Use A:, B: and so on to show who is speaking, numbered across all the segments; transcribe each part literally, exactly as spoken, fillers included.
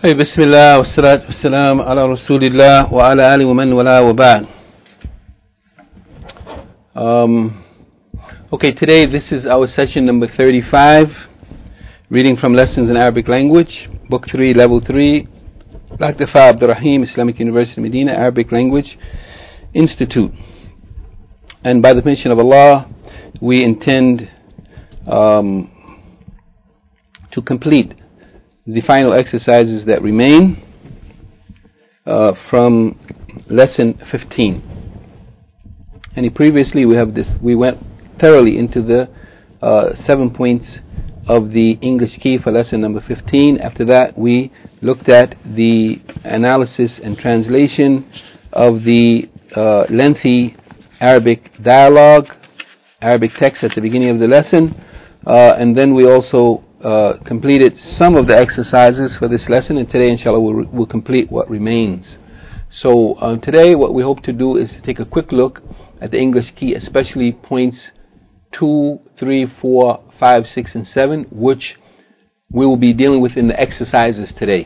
A: Hey, Bismillah, wa salatu wa salam ala Rasulillah wa ala ali wa man wala wa ba'd. Um, okay, today this is our session number thirty-five, reading from Lessons in Arabic Language, Book three, Level three, Doctor Fa Abdurrahim, Islamic University, Medina, Arabic Language Institute. And by the permission of Allah, we intend um, to complete the final exercises that remain uh, from lesson fifteen. And previously we have this. We went thoroughly into the uh, seven points of the English key for lesson number fifteen. After that, we looked at the analysis and translation of the uh, lengthy Arabic dialogue, Arabic text at the beginning of the lesson, uh, and then we also Uh, completed some of the exercises for this lesson, and today inshallah we'll, we'll complete what remains. So uh, today what we hope to do is to take a quick look at the English key, especially points two, three, four, five, six, and seven, which we will be dealing with in the exercises today.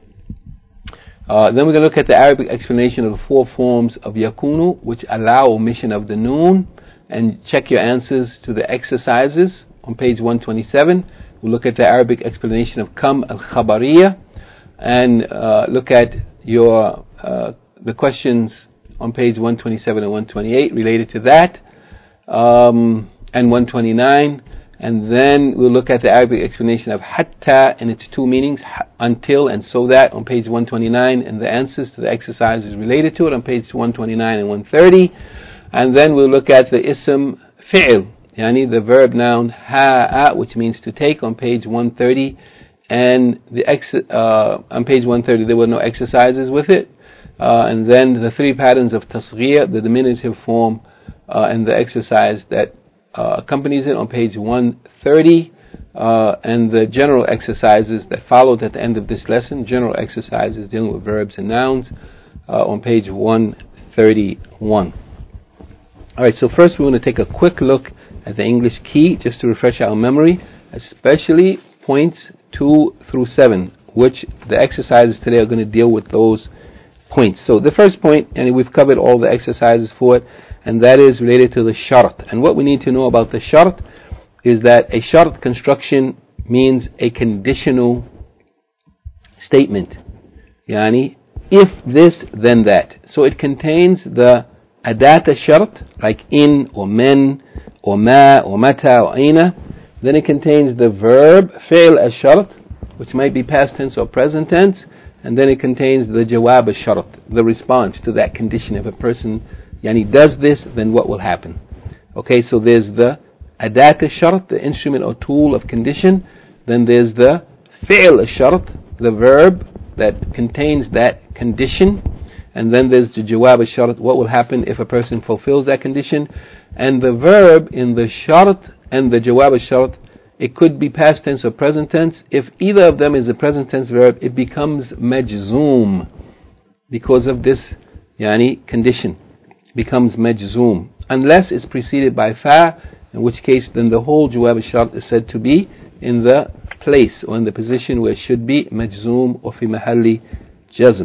A: Uh, then we're going to look at the Arabic explanation of the four forms of yakunu, which allow omission of the noon, and check your answers to the exercises on page one twenty-seven. We'll look at the Arabic explanation of kam al-khabariya, and uh, look at your uh, the questions on page one twenty-seven and one twenty-eight related to that, um, and one twenty-nine. And then we'll look at the Arabic explanation of hatta and its two meanings, until and so that, on page one twenty-nine, and the answers to the exercises related to it on page one twenty-nine and one thirty. And then we'll look at the ism fi'l, Yani the verb noun ha'a, which means to take, on page one thirty, and the ex- uh, on page one thirty there were no exercises with it, uh, and then the three patterns of tasghir, the diminutive form, uh, and the exercise that uh, accompanies it on page one thirty, uh, and the general exercises that followed at the end of this lesson, general exercises dealing with verbs and nouns, uh, on page one thirty-one. Alright, so first we want to take a quick look at the English key, just to refresh our memory, especially points two through seven, which the exercises today are going to deal with those points. So the first point, and we've covered all the exercises for it, and that is related to the shart. And what we need to know about the shart is that a shart construction means a conditional statement. Yani, if this, then that. So it contains the adat al-shart, like in or men, or ma, or mata, or aina. Then it contains the verb fi'l al-shart, which might be past tense or present tense, and then it contains the jawab al-shart, the response to that condition. If a person yani does this, then what will happen? Okay, so there's the adat al-shart, the instrument or tool of condition. Then there's the fi'l al-shart, the verb that contains that condition. And then there's the jawab al-shart, what will happen if a person fulfills that condition. And the verb in the shart and the jawab al-shart, it could be past tense or present tense. If either of them is a present tense verb, it becomes majzoom because of this yani condition. It becomes majzoom unless it's preceded by fa, in which case then the whole jawab al-shart is said to be in the place or in the position where it should be majzoom or fi mahalli jazm.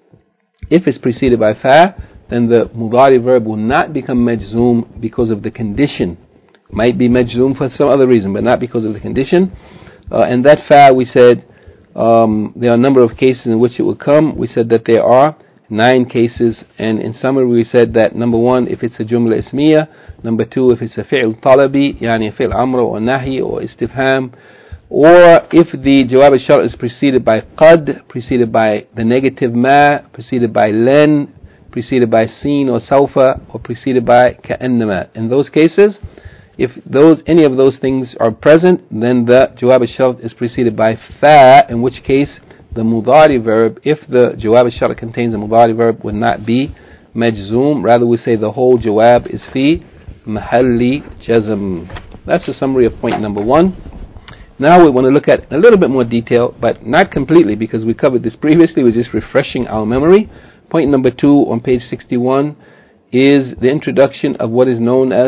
A: If it's preceded by fa, then the mudari verb will not become majzoom because of the condition. It might be majzoom for some other reason, but not because of the condition. Uh, and that fa, we said, um, there are a number of cases in which it will come. We said that there are nine cases, and in summary we said that number one, if it's a jumla ismiya; number two, if it's a fi'l talabi, yani fi'l amr or nahi or istifham; or if the jawab al-shart is preceded by qad, preceded by the negative ma, preceded by len, preceded by sin or sawfa, or preceded by ka'annama. In those cases, if those any of those things are present, then the jawab al-shart is preceded by fa, in which case the mudari verb, if the jawab al-shart contains a mudari verb, would not be majzoom. Rather, we say the whole jawab is fi mahalli jazm. That's a summary of point number one. Now we want to look at a little bit more detail, but not completely because we covered this previously. We're just refreshing our memory. Point number two on page sixty-one is the introduction of what is known as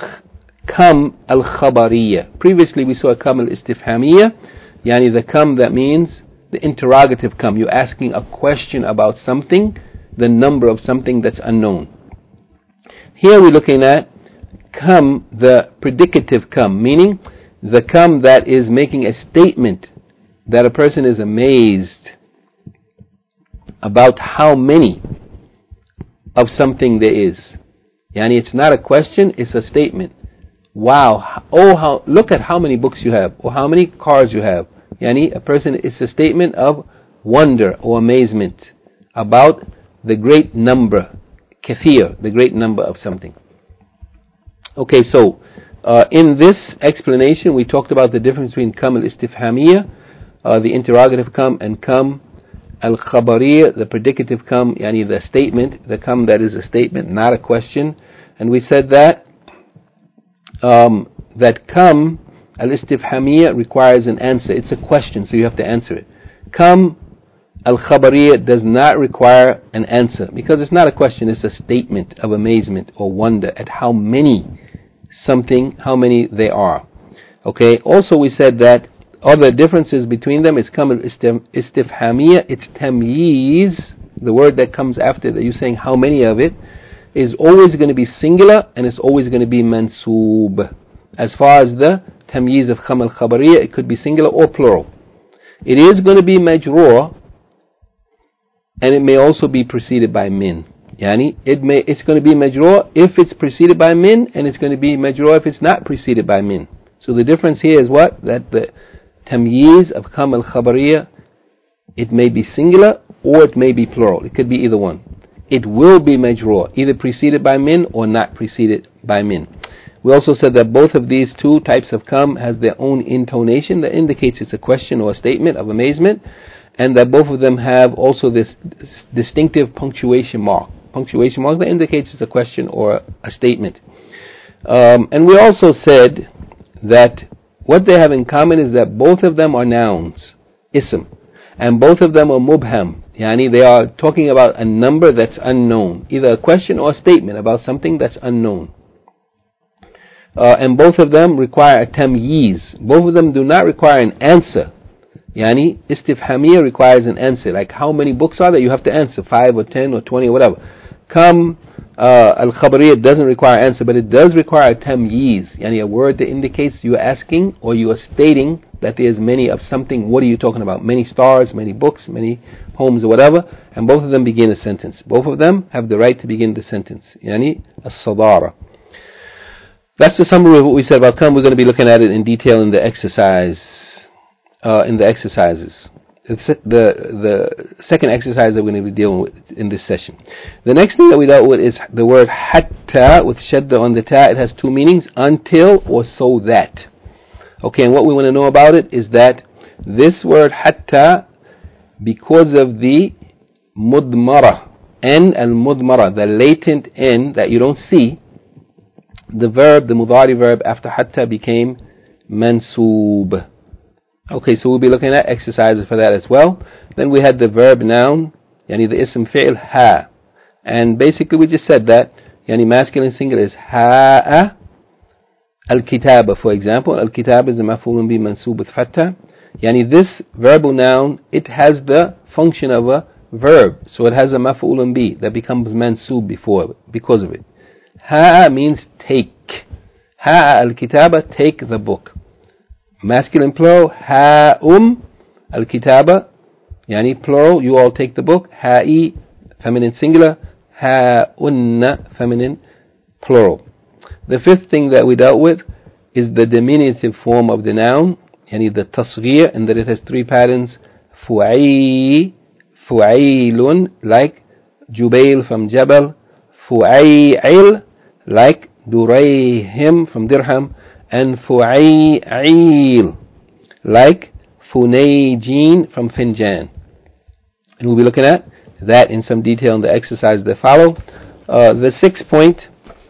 A: kam al-khabariya. Previously we saw kam al-istifhamiyya, yani the kam that means the interrogative kam. You're asking a question about something, the number of something that's unknown. Here we're looking at kam, the predicative kam, meaning the kam that is making a statement that a person is amazed about how many of something there is. Yani it's not a question, it's a statement. Wow, oh how, look at how many books you have, or how many cars you have. Yani a person, it's a statement of wonder or amazement about the great number, kathir, the great number of something. Okay, so uh, in this explanation we talked about the difference between kam al-istifhamiyya, uh, the interrogative kam, and kam al-khabariyya, the predicative kam, yani the statement, the kam that is a statement, not a question. And we said that um, that kam al-istifhamiyya requires an answer. It's a question, so you have to answer it. Kam al-khabariyya does not require an answer, because it's not a question, it's a statement of amazement or wonder at how many something, how many they are. Okay, also we said that other differences between them is kam al-istifhamiyya, it's tamyiz, the word that comes after that you're saying how many of it, is always going to be singular and it's always going to be mansoob. As far as the tamyiz of kam al-khabariyya, it could be singular or plural. It is going to be majroor, and it may also be preceded by min. Yani it may, it's going to be majroor if it's preceded by min, and it's going to be majroor if it's not preceded by min. So the difference here is what? That the tamyiz of kam al-khabariyya, it may be singular or it may be plural. It could be either one. It will be majroor, either preceded by min or not preceded by min. We also said that both of these two types of kam has their own intonation that indicates it's a question or a statement of amazement, and that both of them have also this distinctive punctuation mark. Punctuation mark that indicates it's a question or a statement. Um, and we also said that what they have in common is that both of them are nouns, ism, and both of them are mubham. Yani they are talking about a number that's unknown, either a question or a statement about something that's unknown. Uh, and both of them require a tamyiz. Both of them do not require an answer. Yani istifhamiyya requires an answer. Like how many books are there? You have to answer five or ten or twenty or whatever. Kam uh, al-khabariyya doesn't require an answer, but it does require a tamyiz. Yani a word that indicates you are asking or you are stating that there's many of something. What are you talking about? Many stars, many books, many homes or whatever. And both of them begin a sentence. Both of them have the right to begin the sentence. Yani as-sadara. That's the summary of what we said about kam. We're going to be looking at it in detail in the exercise, uh, in the exercises. It's the the second exercise that we're going to be dealing with in this session. The next thing that we dealt with is the word hatta with shadda on the ta. It has two meanings: until or so that. Okay, and what we want to know about it is that this word hatta, because of the mudmara, n al-mudmara, the latent n that you don't see, the verb, the mudari verb after hatta became mansoob. Okay, so we'll be looking at exercises for that as well. Then we had the verb noun, yani the ism fi'l ha. And basically we just said that, yani masculine singular is ha'a. Al-kitaba, for example. Al-kitaba is a maf'ulun bi mansoob with fatha. Yani this verbal noun, it has the function of a verb. So it has a maf'ulun bi that becomes mansoob before, because of it. Ha'a means take. Ha'a al-kitaba, take the book. Masculine plural, ha'um al-kitaba, yani plural, you all take the book. Ha'i, feminine singular. Ha'unna, feminine plural. The fifth thing that we dealt with is the diminutive form of the noun, yani the tasghir, and that it has three patterns. Fu'i, fu'ailun, like Jubail from Jabal. Fu'ail, like Durayhim from Dirham. And Fu'ay'il, like Funayjin from Finjan. And we'll be looking at that in some detail in the exercises that follow. Uh, the sixth point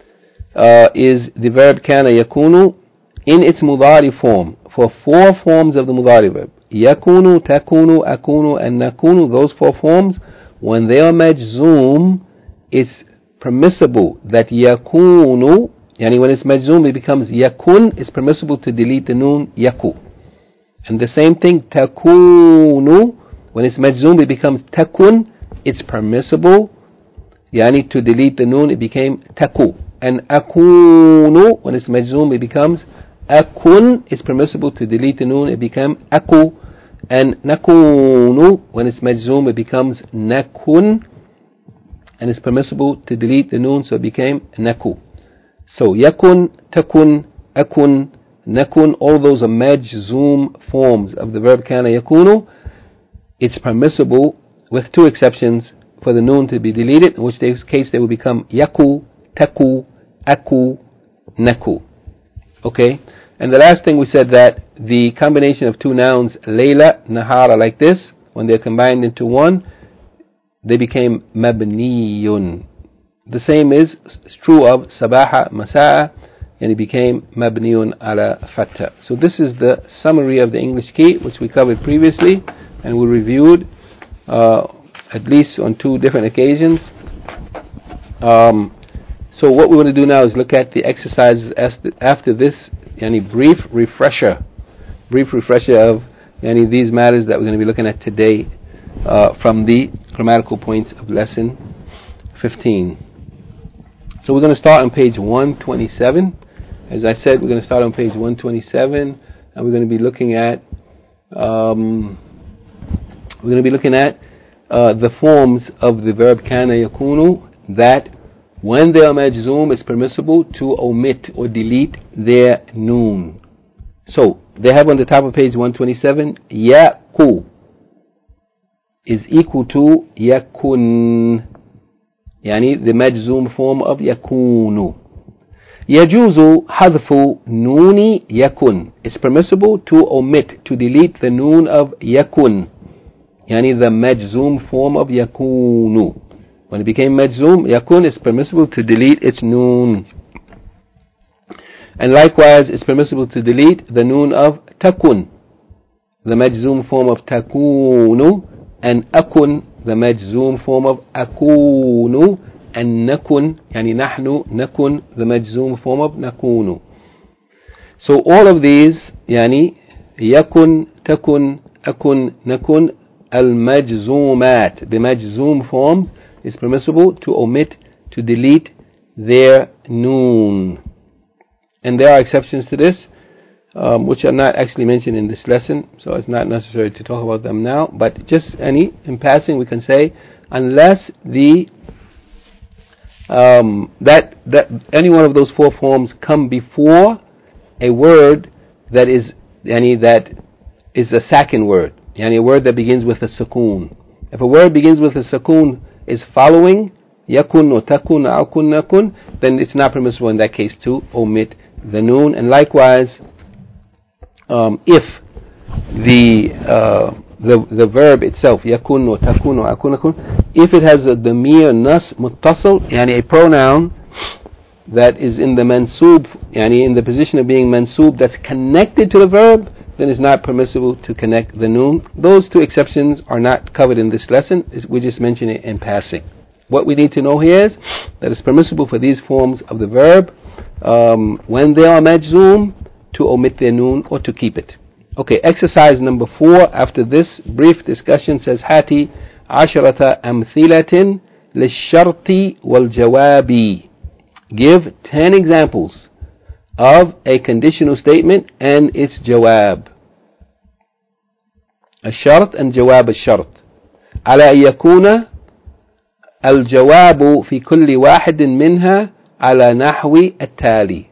A: uh, is the verb kana yakunu in its mudari form. For four forms of the mudari verb, yakunu, takunu, akunu, and nakunu, those four forms, when they are majzoom, it's permissible that yakunu, yani when it's majzoom, it becomes yakun. It's permissible to delete the noon yaku. And the same thing, takunu, when it's majzoom it becomes takun. It's permissible yani to delete the noon, it became taku. And akunu, when it's majzoom it becomes akun. It's permissible to delete the noon, it became aku. And nakunu, when it's majzoom it becomes nakun, and it's permissible to delete the noon, so it became naku. So yakun, takun, akun, nakun, all those are majzoom forms of the verb kana yakunu. It's permissible, with two exceptions, for the noon to be deleted, in which case they will become yaku, taku, aku, naku. Okay? And the last thing we said that the combination of two nouns, layla, nahara, like this, when they're combined into one, they became mabniyun. The same is true of sabaha, masa'a, and it became mabniyun ala fatha. So this is the summary of the English key, which we covered previously, and we reviewed uh, at least on two different occasions. Um, so what we want to do now is look at the exercises after this, yani brief refresher, brief refresher of yani these matters that we're going to be looking at today uh, from the grammatical points of lesson fifteen. So we're going to start on page one twenty-seven. As I said, we're going to start on page one twenty-seven, and we're going to be looking at um, we're going to be looking at uh, the forms of the verb kana yakunu that, when they are majzoom, it's permissible to omit or delete their noon. So they have on the top of page one twenty-seven, yaku is equal to yakun, yani the majzoom form of yakunu. Yajuzu hadfu nooni yakun. It's permissible to omit, to delete the noon of yakun, yani the majzoom form of yakunu. When it became majzoom, yakun, it's permissible to delete its noon. And likewise, it's permissible to delete the noon of takun, the majzoom form of takunu, and akun, the majzoom form of akunu, and nakun, yani nahnu, nakun, the majzoom form of nakunu. So all of these, yani yakun, takun, akun, nakun, al-majzoomat, the majzoom forms, is permissible to omit, to delete their noon. And there are exceptions to this, um, which are not actually mentioned in this lesson, so it's not necessary to talk about them now. But just any, in passing, we can say, unless the um, that that any one of those four forms come before a word that is any that is a second word, yani a word that begins with a sukoon. If a word begins with a sukoon is following yakun or takun or akun nakun, then it's not permissible in that case to omit the noon. And likewise, um, if the uh, the the verb itself yakun or takun or akun nakun, if it has a damir nas muttasal, yani a pronoun that is in the mansub, yani in the position of being mansub, that's connected to the verb, then it's not permissible to connect the noon. Those two exceptions are not covered in this lesson. We just mention it in passing. What we need to know here is that it's permissible for these forms of the verb, um, when they are majzoom, to omit their noon or to keep it. Okay, exercise number four after this brief discussion says, Hati asharata amthilatin lisharti wal jawabi. Give ten examples of a conditional statement and its jawab. الشرط and جواب الشرط على أن يكون الجواب في كل واحد منها على نحو التالي.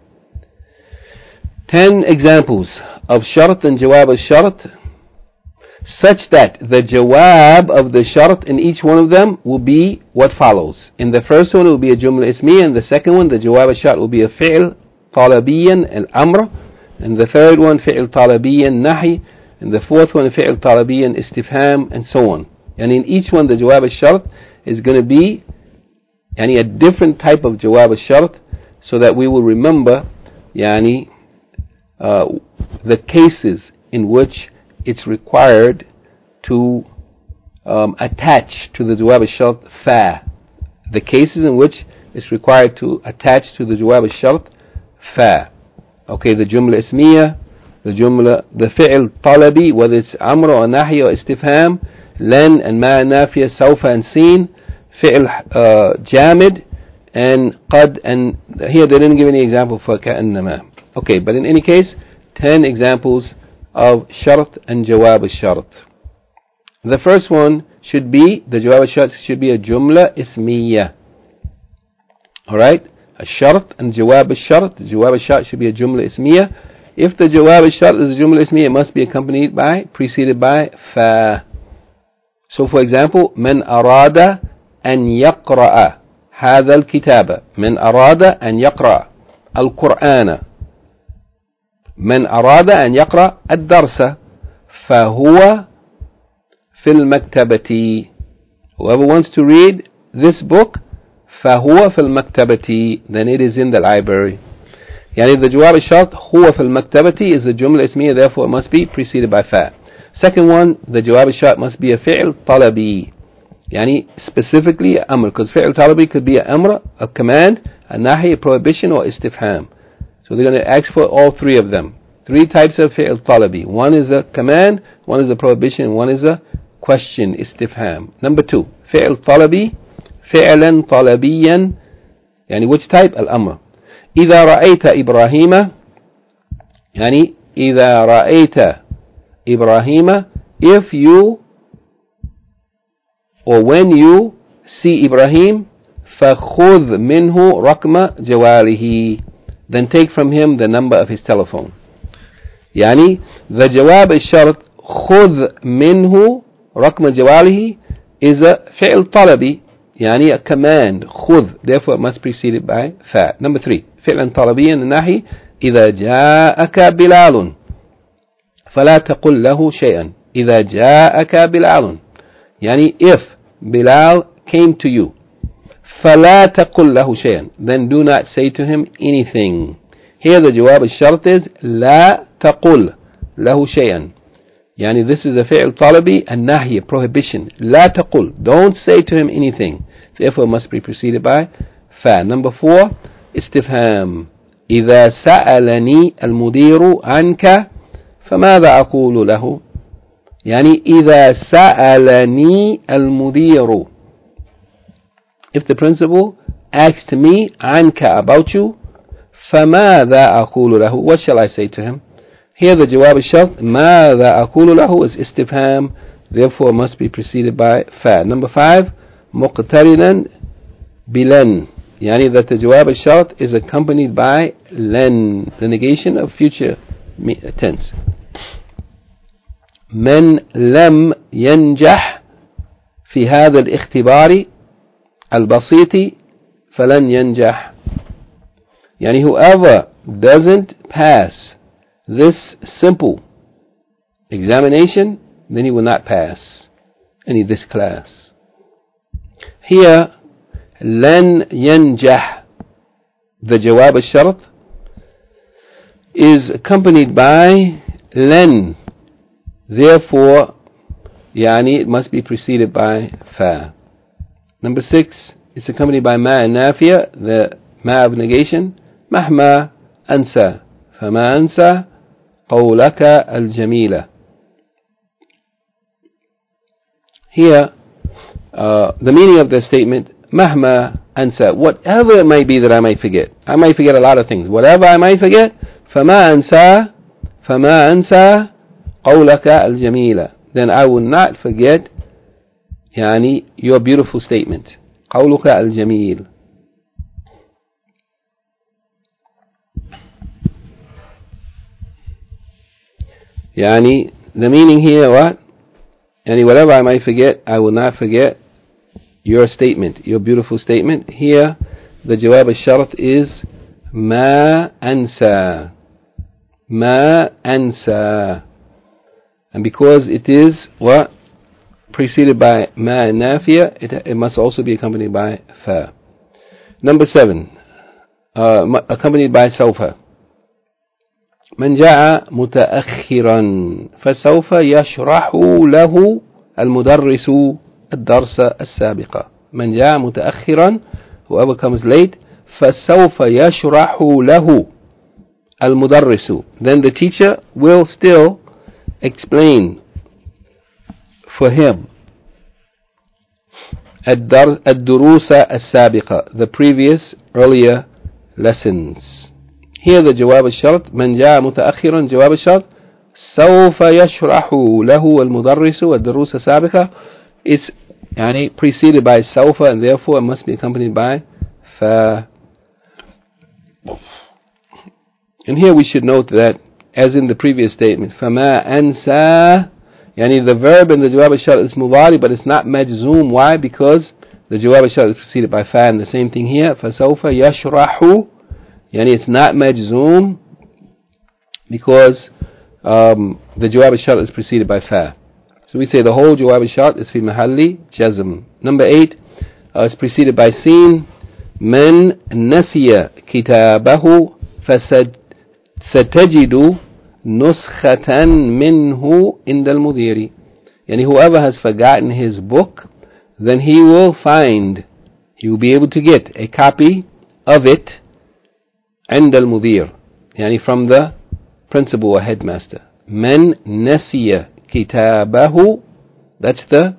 A: Ten examples of شرط and جواب الشرط, such that the jawab of the shart in each one of them will be what follows. In the first one it will be a jumla ismiya, and the second one the jawab al-shart will be a fi'l talabiyan al-amr, and the third one fi'l talabiyan nahi, and the fourth one fi'l talabiyan istifham, and so on. And in each one the jawab al-shart is going to be yani a different type of jawab al-shart, so that we will remember yani uh, the cases in which it's required to um, attach to the jawab al-shart fa. The cases in which it's required to attach to the jawab al-shart fa. Okay, the jumla ismiya, the jumla, the fi'l talabi, whether it's amr or nahi or istifham, لن and ما نافية, سوف and seen, فعل uh, جامد, and قد, and here they didn't give any example for كأنما. Okay, but in any case, ten examples of شرط and جواب الشرط. The first one should be, the جواب الشرط should be a جملة اسمية. Alright, a شرط and جواب الشرط, جواب الشرط should be a جملة اسمية. If the جواب الشرط is a جملة اسمية, it must be accompanied by, preceded by فا. So for example, من أراد أن يقرأ هذا الكتاب, من أراد أن يقرأ القرآن, من أراد أن يقرأ الدرس, فهو في المكتبة. Whoever wants to read this book, فهو في المكتبة, then it is in the library. يعني the جواب الشرط هو في المكتبة is a جملة اسمية, therefore it must be preceded by فا. Second one, the جواب الشرط must be a فعل طلبي, يعني specifically أمر, because فعل طلبي could be an أمر, a command, a نهي, a prohibition, or استفهام. So they're going to ask for all three of them. Three types of فعل طلبي. One is a command, one is a prohibition, one is a question, استفهام. Number two, فعل طلبي, فعلا طلبيا, يعني which type? الأمر. إذا رأيت إبراهيم, يعني إذا رأيت إبراهيم, if you or when you see Ibrahim, فخذ منه رقم جواله, then take from him the number of his telephone. يعني the جواب الشرط خذ منه رقم جواله is a فعل طلبي, يعني a command, خذ, therefore it must be preceded by فا. Number three, فعلا طلبيا الناحي, إذا جاءك بلال فلا تقل له شيئا. إذا جاءك بلال, يعني if Bilal came to you, فلا تقل له شيئا, then do not say to him anything. Here the جواب الشرط is لا تقل له شيئا, يعني this is a فعل طلبي, النهي, prohibition. لا تقل, don't say to him anything, therefore must be preceded by فا. Number four, استفهام. إذا سألني المدير عنك فماذا أقول له, يعني إذا سألني المدير, if the principal asked me عنك, about you, فماذا أقول له, what shall I say to him? Here the جواب الشرط ماذا أقول له is استفهام, therefore must be preceded by فا. Number five, مقترنا بلن, يعني that the جواب الشرط is accompanied by لن, the negation of future tense. من لم ينجح في هذا الاختبار البسيط فلن ينجح, يعني whoever doesn't pass this simple examination, then he will not pass any this class. Here لن ينجح, the جواب الشرط is accompanied by لن, therefore يعني it must be preceded by فا. Number six, it's accompanied by ما النافية, the ما of negation. مهما أنسى فما أنسى قولك الجميلة. Here uh, the meaning of the statement مهما أنسى, whatever it might be that I might forget. I might forget a lot of things. Whatever I might forget, فما أنسى فما أنسى قولك الجميلة, then I will not forget يعني your beautiful statement. قولك الجميل. يعني the meaning here what? يعني whatever I might forget, I will not forget your statement, your beautiful statement. Here the جواب الشرط is ما أنسى, ما أنسى, and because it is what? Preceded by ما النافية, it, it must also be accompanied by فا. Number seven, uh, accompanied by سوف. من جاء متأخرا فسوف يشرح له المدرس الدرس السابق. من جاء متأخرا, whoever comes late, فسوف يشرح له المدرس, then the teacher will still explain for him الدر الدروس السابقة, the previous earlier lessons. Here the جواب الشرط, من جاء متأخرا جواب الشرط, سوف يشرح له المدرس الدروس السابقة, is يعني preceded by سوف, and therefore it must be accompanied by ف. And here we should note that, as in the previous statement, فما أنسى, يعني the verb in the جواب الشرط is مضارع, but it's not مجزوم. Why? Because the جواب الشرط is preceded by fa, and the same thing here, فسوف يشرح, يعني it's not مجزوم because um, the جواب الشرط is preceded by fa. So we say the whole جواب الشرط is في محل جزم. Number eight uh, is preceded by sin. من نسي كتابه فستجد نسخة منه عند المدير. Yani whoever has forgotten his book, then he will find, he will be able to get a copy of it عند المدير, yani from the principal or headmaster. من نسي كتابه, that's the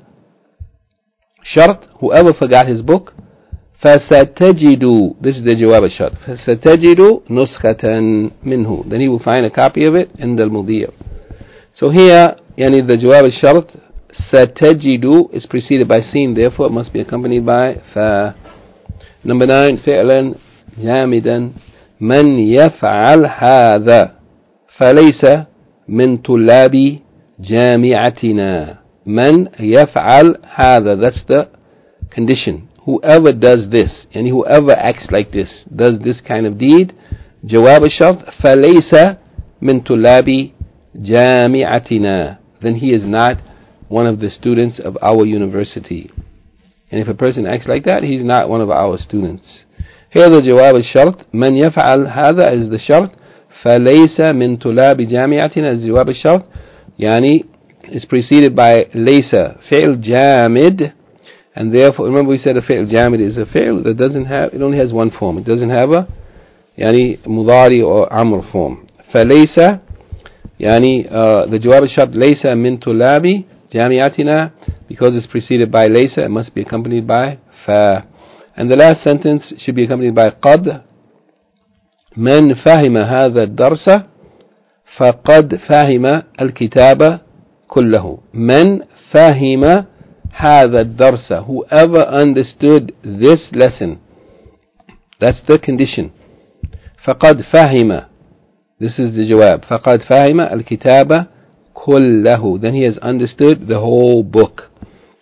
A: shart, whoever forgot his book. فستجد, this is the جواب الشرط, فستجد نسخة منه, then he will find a copy of it عند المدير. So here, يعني the جواب الشرط ستجد is preceded by sin, therefore it must be accompanied by ف. Number nine, فعلا جامدا, من يفعل هذا فليس من طلاب جامعتنا. من يفعل هذا, that's the condition. Whoever does this, and whoever acts like this, does this kind of deed, جواب الشرط فليس من طلاب جامعتنا, then he is not one of the students of our university. And if a person acts like that, he's not one of our students. Here the جواب الشرط, من يفعل هذا is the شرط, فليس من طلاب جامعتنا is جواب الشرط, يعني is preceded by ليس, فعل جامد. And therefore, remember we said a fi'l jamid is a fi'l that doesn't have, it only has one form. It doesn't have a يعني مضاري or amr form. فليس, يعني uh, the جواب الشرط ليس من طلاب جامعتنا, because it's preceded by ليس, it must be accompanied by ف. And the last sentence should be accompanied by قد. من فهم هذا الدرس فقد فهم الكتاب كله. من فهم هذا الدرس, whoever understood this lesson, that's the condition. فقد فهم, this is the جواب, فقد فهم الكتاب كله, then he has understood the whole book.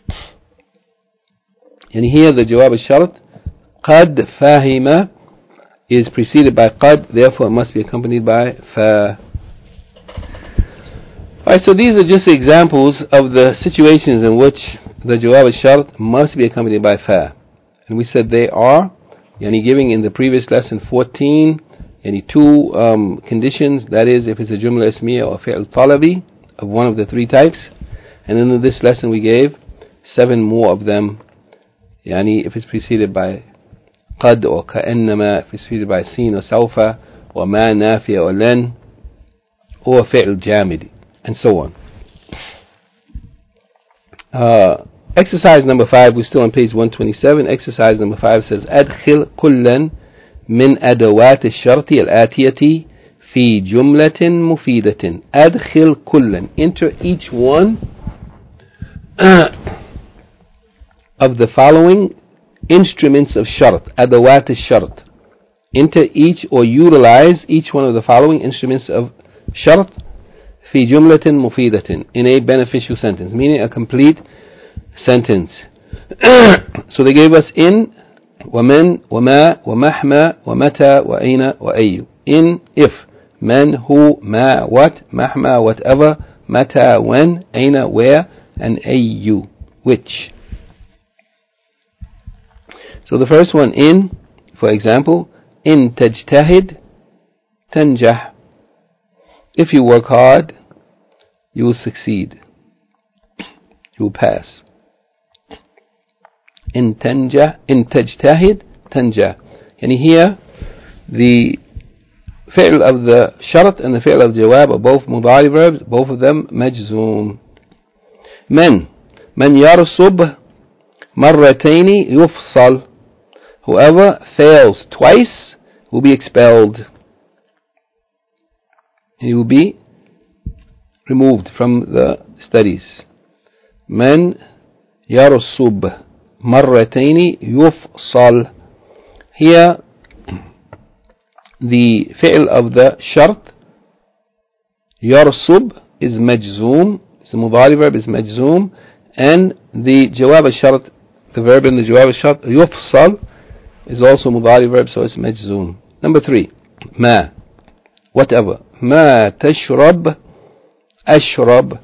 A: And here the جواب الشرط قد فهم is preceded by قد, therefore it must be accompanied by ف. Alright, so these are just examples of the situations in which the جواب الشرط must be accompanied by fa. And we said they are, yani giving in the previous lesson fourteen, yani two um, conditions, that is if it's a jumla ismiya or fi'l talabi of one of the three types. And in this lesson we gave seven more of them, yani if it's preceded by قد or كأنما, if it's preceded by sin or سوف or ما نافية or لن or fi'l jamid, and so on. Uh, exercise number five, we're still on page one twenty-seven. Exercise number five says أدخل كلا من أدوات الشرط الآتية في جملة مفيدة. أدخل كلا, enter each one of the following instruments of shart, أدوات الشرط. Enter each or utilize each one of the following instruments of shart في جملة مفيدة, in a beneficial sentence, meaning a complete sentence. So they gave us in, ومن, وما, ومحما, ومتى, وأين, وأي. In, if, من, who, ما, what, محما, whatever, متى, when, أين, where, and أي, which. So the first one, in, for example, in تجتهد تنجح. If you work hard, you will succeed. You will pass. In تنجح, in تجتهد تنجح. And here, the fi'l of the shart and the fi'l of jawab are both mudari verbs, both of them majzoom. من, من يرسب مرتين يفصل. Whoever fails twice will be expelled. He will be removed from the studies. من يرسب مرتين يفصل. Here the fi'l of the shart يرسب is majzoom. The mudari verb is majzoom, and the jawab al-shart, the verb in the jawab al-shart يفصل, is also mudari verb, so it's majzoom. Number three, ما, whatever. ما تشرب أشرب.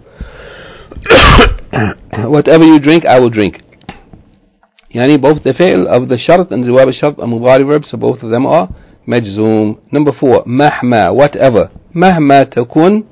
A: Whatever you drink, I will drink. Yani both the fi'l of the shart and the jawab al-shart are mudari verbs, so both of them are majzoom. Number four, مهما, whatever. مهما تكون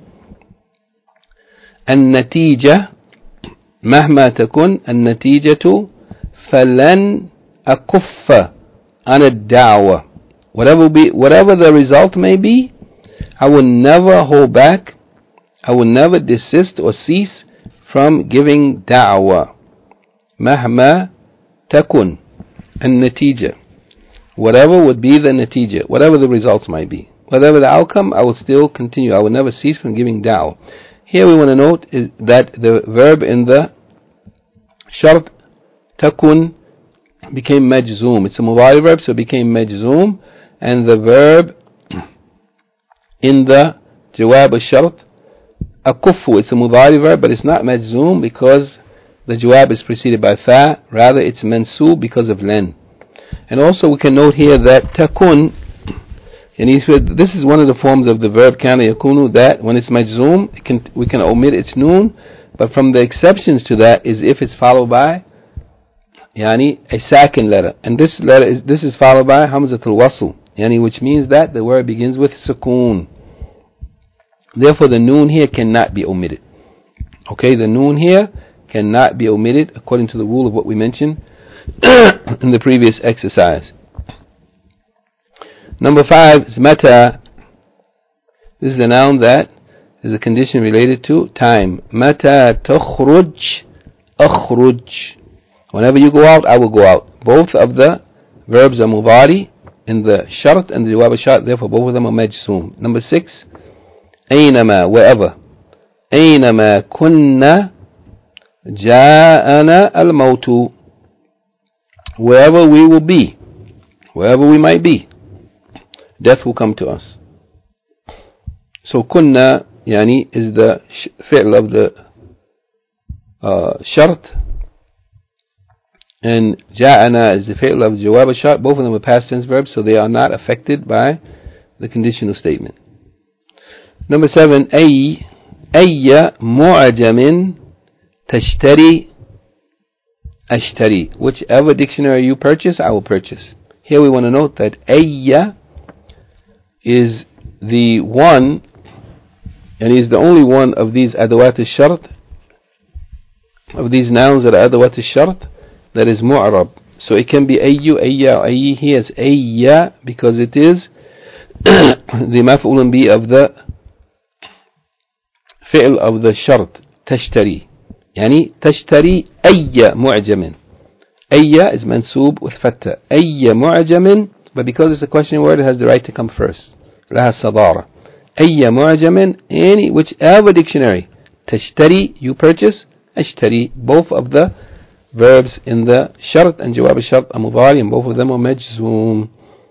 A: النتيجة مهما تكون النتيجة فلن أكف عن الدعوة. Whatever be, whatever the result may be, I will never hold back, I will never desist or cease from giving da'wah. مهما تكون النتيجة, whatever would be the natija, whatever the results might be, whatever the outcome, I will still continue, I will never cease from giving da'wah. Here we want to note is that the verb in the shart takun became majzoom. It's a mudari verb, so it became majzoom. And the verb in the jawab al-shart akufu, it's a mudari verb, but it's not majzoom because the jawab is preceded by fa. Rather, it's mansoob because of len. And also we can note here that takun, and he said this is one of the forms of the verb kana yakunu, that when it's majzoom, it can, we can omit its noon, but from the exceptions to that is if it's followed by yani a second letter, and this letter is this is followed by hamzatul wasl, yani which means that the word begins with sukoon. Therefore the noon here cannot be omitted. Okay, the noon here cannot be omitted according to the rule of what we mentioned in the previous exercise. Number five is mata. This is a noun that is a condition related to time. Mata takhruj akhruj. Whenever you go out, I will go out. Both of the verbs are mudari in the shart and the jawab al-shart, therefore both of them are majzoom. Number six, aynama, wherever. Aynama kunna ja'ana al-mautu. Wherever we will be, wherever we might be, death will come to us. So kunna yani is the fi'l of the uh, shart, and ja'ana is the fi'l of jawab al-shart. Both of them are past tense verbs, so they are not affected by the conditional statement. Number seven, ay ayya mu'ajamin tashtari ashtari. Whichever dictionary you purchase, I will purchase. Here we want to note that ayya is the one, and is the only one of these adawat al-shart, of these nouns that are adawat al-shart, that is mu'arab. So it can be ayyu, ayya, or ayyi. Here is ayya because it is the maf'ulun bi of the fi'l of the shart, tashtari. Yani tashtari ayya mu'jamin. Ayya is mansoob with fatta. Ayya mu'jamin, but because it's a question word, it has the right to come first. Laha sadara. Ayya mu'jamin, any, whichever dictionary. Tashtari, you purchase. Ashtari, both of the verbs in the shart and jawab al-shart are mudari, and both of them are majzoom.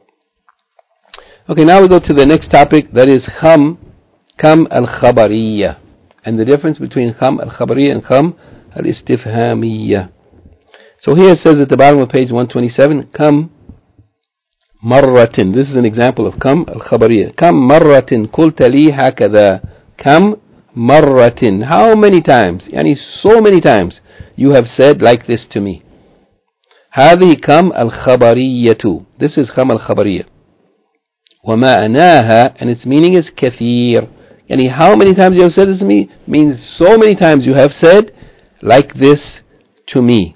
A: Okay, now we go to the next topic, that is kham, kam al-khabariyya, and the difference between kham al-khabariyya and kham al-istifhamiyya. So here it says at the bottom of page one twenty-seven, kam marratin. This is an example of kam al-khabariyya. Kam marratin qulta li hakadha. Kam marratin. How many times? Yani so many times you have said like this to me. هذه كم الخبرية. This is كم الخبرية. ومعناها, and its meaning is كثير. Yani how many times you have said this to me means so many times you have said like this to me.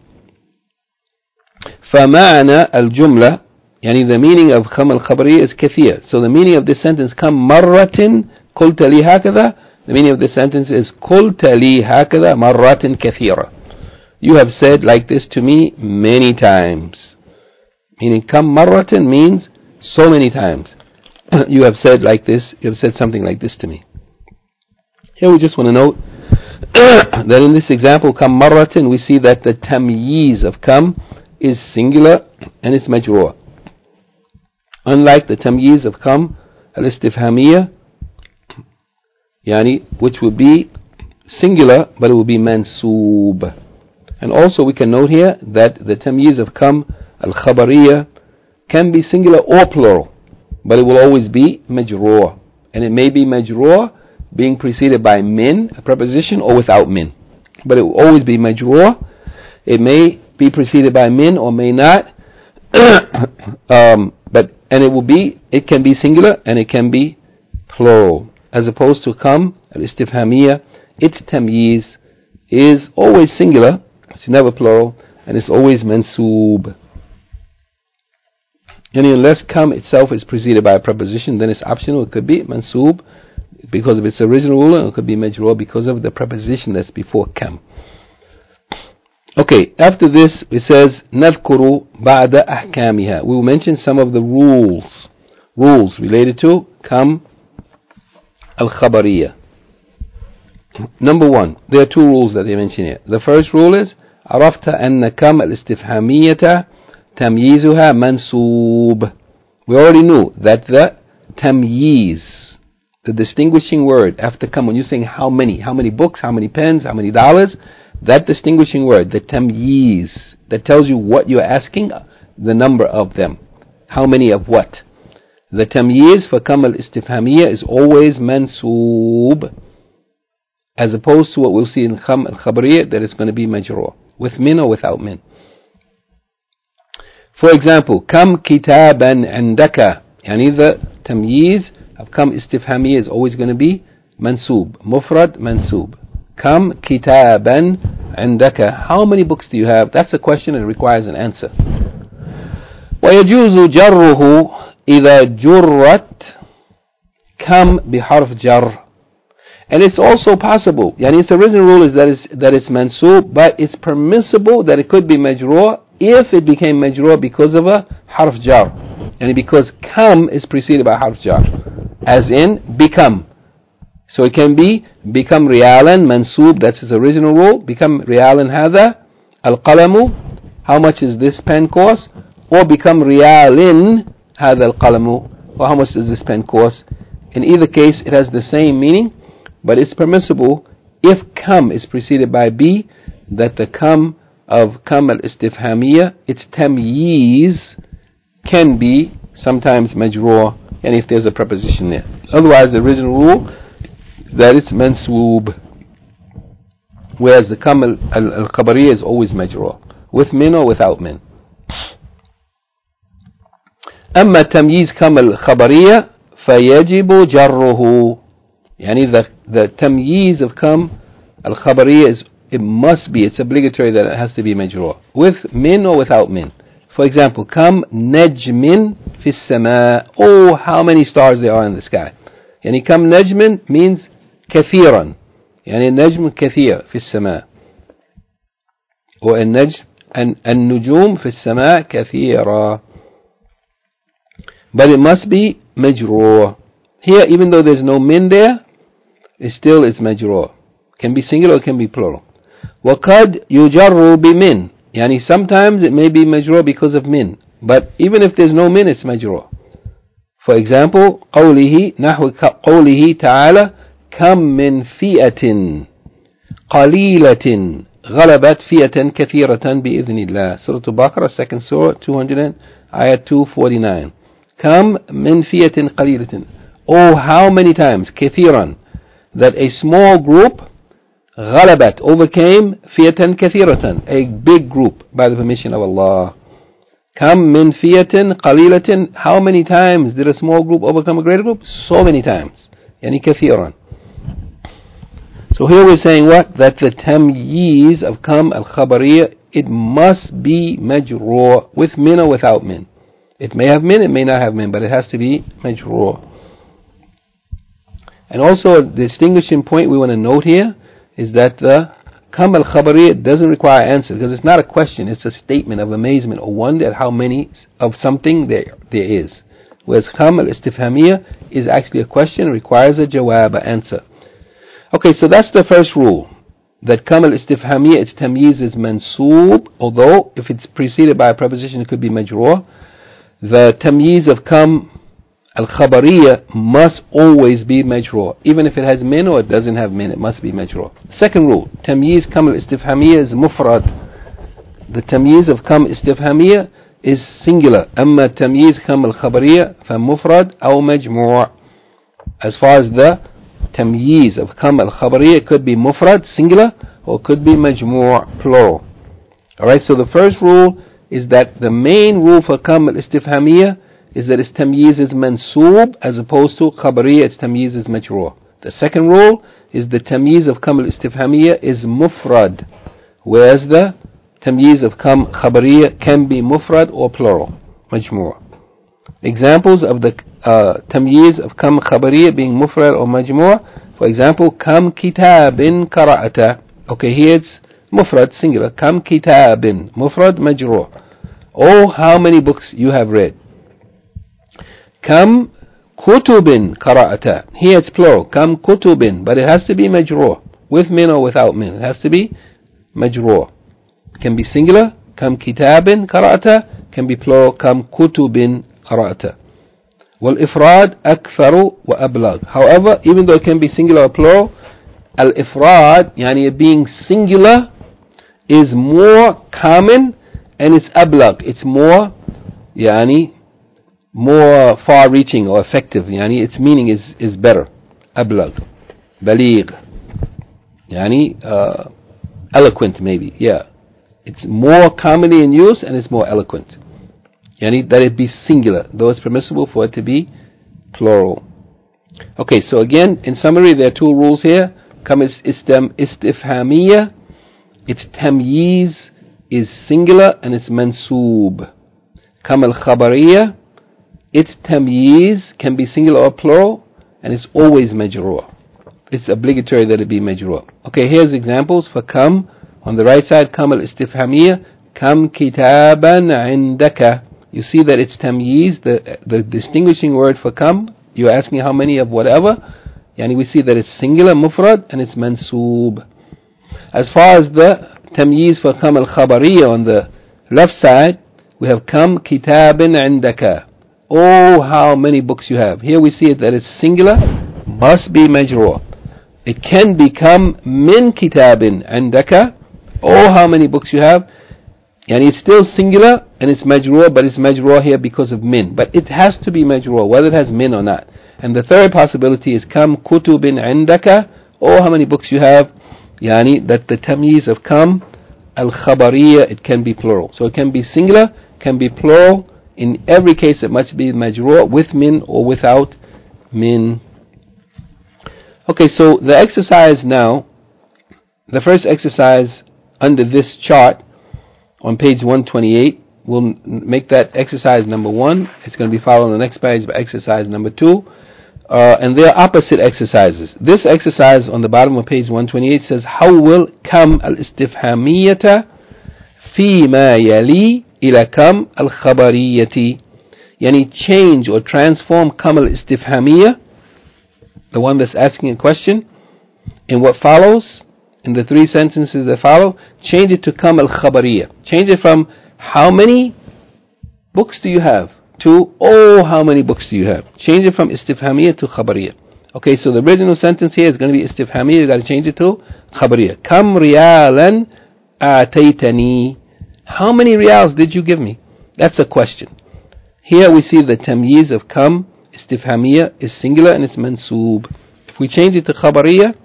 A: فمعنى الجملة, يعني the meaning of كم الخبرية is كثير. So the meaning of this sentence, كم مرة قلت لي هكذا, the meaning of this sentence is قلت لي هكذا مرات كثيرة. You have said like this to me many times. Meaning, kam marratan means so many times. You have said like this, you have said something like this to me. Here we just want to note that in this example, kam marratan, we see that the tamyiz of kam is singular and it's majroor. Unlike the tamyiz of kam al-istifhamiyya, yani, which would be singular, but it will be mansoob. And also we can note here that the tamyiz of kam al-khabariyya can be singular or plural, but it will always be majroor. And it may be majroor being preceded by min, a preposition, or without min. But it will always be majroor. It may be preceded by min or may not. um, but and it will be, it can be singular and it can be plural. As opposed to kam al-istifhamiyya, its tamyiz is always singular, it's never plural, and it's always mansoob. And unless kam itself is preceded by a preposition, then it's optional. It could be mansoob because of its original rule, and it could be majroor because of the preposition that's before kam. Okay, after this it says نذكر بعد أحكامها. We will mention some of the rules, rules related to kam al-khabariyya. Number one, there are two rules that they mention here. The first rule is عرفت أن كم الاستفهامية تمييزها منسوب. We already knew that the tamyiz, the distinguishing word after come, when you're saying how many, how many books, how many pens, how many dollars, that distinguishing word, the tamyiz, that tells you what you're asking, the number of them, how many of what. The tamyiz for kam al-istifhamiyya is always mansoob, as opposed to what we'll see in kam al-khabariyya, that it's going to be majroor, with min or without min. For example, kam kitaban indaka, yani the tamyiz of kam istifhamiyya is always going to be mansoob, mufrad mansoob. Kam kitaban indaka, how many books do you have? That's a question and it requires an answer. ويجوز جره إذا جرت كم بحرف جر. And it's also possible, yani its original rule is that it's, that it's mansoob, but it's permissible that it could be majroor if it became majroor because of a harf jar. And because kam is preceded by harf jar, as in become. So it can be become riyalan mansoob, that's its original rule. Become riyalan hadha al-qalamu, how much is this pen cost? Or become riyalin hadha al-qalamu, or how much does this pen cost? In either case it has the same meaning, but it's permissible if kam is preceded by b, that the kam of kam al-istifhamiyya, its tamyiz, can be sometimes majroor, and if there's a preposition there. Otherwise the original rule that it's mansoob, whereas the kam al-khabariyya is always majroor, with min or without min. أما تمييز كم الخبرية فيجب جره. يعني the, the tamyiz of kam al-khabariyya is, it must be, it's obligatory that it has to be majroor, with min or without min. For example, kam najmin fi as-samaa, oh how many stars there are in the sky. يعني kam najmin means كثيرا, يعني النجم كثير في السماء, or النجم النجوم في السماء كثيرة. But it must be majroor. Here, even though there's no min there, it still is majroor. Can be singular or can be plural. وقد يجر بمن, يعني sometimes it may be majroor because of min, but even if there's no min, it's majroor. For example, قوله نحو قوله تعالى كم من فئة قليلة غلبت فئة كثيرة بإذن الله. Surah Al-Baqarah, second surah, two hundred, ayah two forty-nine. كم من فئة قليلة, oh how many times, كثيرا, that a small group, غلبت, overcame, فئة كثيرة, a big group, by the permission of Allah. كم من فئة قليلة, how many times did a small group overcome a greater group? So many times, يعني كثيرا. So here we're saying what? That the tamyiz of kam al-khabariyya, it must be majroor, with min or without min. It may have min, it may not have min, but it has to be majroor. And also a distinguishing point we want to note here is that the Kam al-khabariya doesn't require answer because it's not a question, it's a statement of amazement or wonder at how many of something there there is. Whereas Kam al-istifhamiyya is actually a question, requires a jawab, an answer. Okay, so that's the first rule. That Kam al-istifhamiyya, its tamyiz is mansoob, although if it's preceded by a preposition it could be majroor. The tamyiz of Kam al-khabariya must always be majroor. Even if it has min or it doesn't have min, it must be majroor. Second rule, tamyiz Kam al-istifhamiyya is mufrad. The tamyiz of Kam al-istifhamiyya is singular. Amma tamyiz Kam al-khabariya fa mufrad aw majmuu'. As far as the tamyiz of Kam al-khabariya, it could be mufrad, singular, or it could be majmuu', plural. Alright, so the first rule is that the main rule for Kam al-istifhamiyya is that its tamyiz is mansoob as opposed to khabariya, its tamyiz is majroor. The second rule is the tamyiz of Kam al-istifhamiyya is mufrad, whereas the tamyiz of Kam khabariya can be mufrad or plural, majmuu'. Examples of the uh, tamyiz of Kam khabariya being mufrad or majmuu', for example, Kam kitabin qara'ata. Okay, here it's mufrad, singular. Kam kitabin, mufrad, majroor. Oh, how many books you have read. Kam kutubin qara'ata. Here it's plural. Kam kutubin, but it has to be majroor, with min or without min. It has to be majroor. It can be singular. Kam kitabin qara'ata. Can be plural. Kam kutubin qara'ata. Wal-ifrad akfaru wa ablagh. However, even though it can be singular or plural, al-ifrad, yani being singular, is more common and it's ablagh. It's more, yani, more far-reaching or effective. Yani, its meaning is, is better. Ablagh. Baligh. Yani, uh, eloquent maybe. Yeah. It's more commonly in use and it's more eloquent. Yani, that it be singular, though it's permissible for it to be plural. Okay, so again, in summary, there are two rules here. Kam istifhamiyya, its tamyiz is singular and it's mansoob. Kam al-khabariyya, its tamyiz can be singular or plural and it's always majroor. It's obligatory that it be majroor. Okay, here's examples for Kam. On the right side, Kam al-istifhamiyya, Kam kitaban indaka. You see that it's tamyiz, the, the distinguishing word for Kam. You're asking how many of whatever. Yani we see that it's singular, mufrad, and it's mansoob. As far as the tamyiz for Kam al-khabariya on the left side, we have Kam kitabin indaka. Oh, how many books you have. Here we see it that it's singular, must be majroor. It can become min kitabin indaka. Oh, how many books you have. And it's still singular and it's majroor, but it's majroor here because of min. But it has to be majroor, whether it has min or not. And the third possibility is Kam kutubin indaka. Oh, how many books you have. Yani that the tamyiz of Kam al-khabariya, it can be plural. So it can be singular, can be plural. In every case it must be majroor, with min or without min. Okay, so the exercise now, the first exercise under this chart on page one twenty-eight, we'll make that exercise number one. It's going to be followed on the next page by exercise number two. Uh, and they are opposite exercises. This exercise on the bottom of page one twenty-eight says, حول كم الاستفهامية فيما يلي إلى كم الخبرية. Yani change or transform كم الاستفهامية, the one that's asking a question, in what follows, in the three sentences that follow, change it to Kam al-khabariya. Change it from how many books do you have to oh, how many books do you have. Change it from istifhamiyya to khabariya. Okay, so the original sentence here is going to be istifhamiyya. You got to change it to khabariya. Kam riyalan ataytani. How many riyals did you give me? That's a question. Here we see the tamyiz of kam istifhamiyya is singular and it's mansoob. If we change it to khabariya,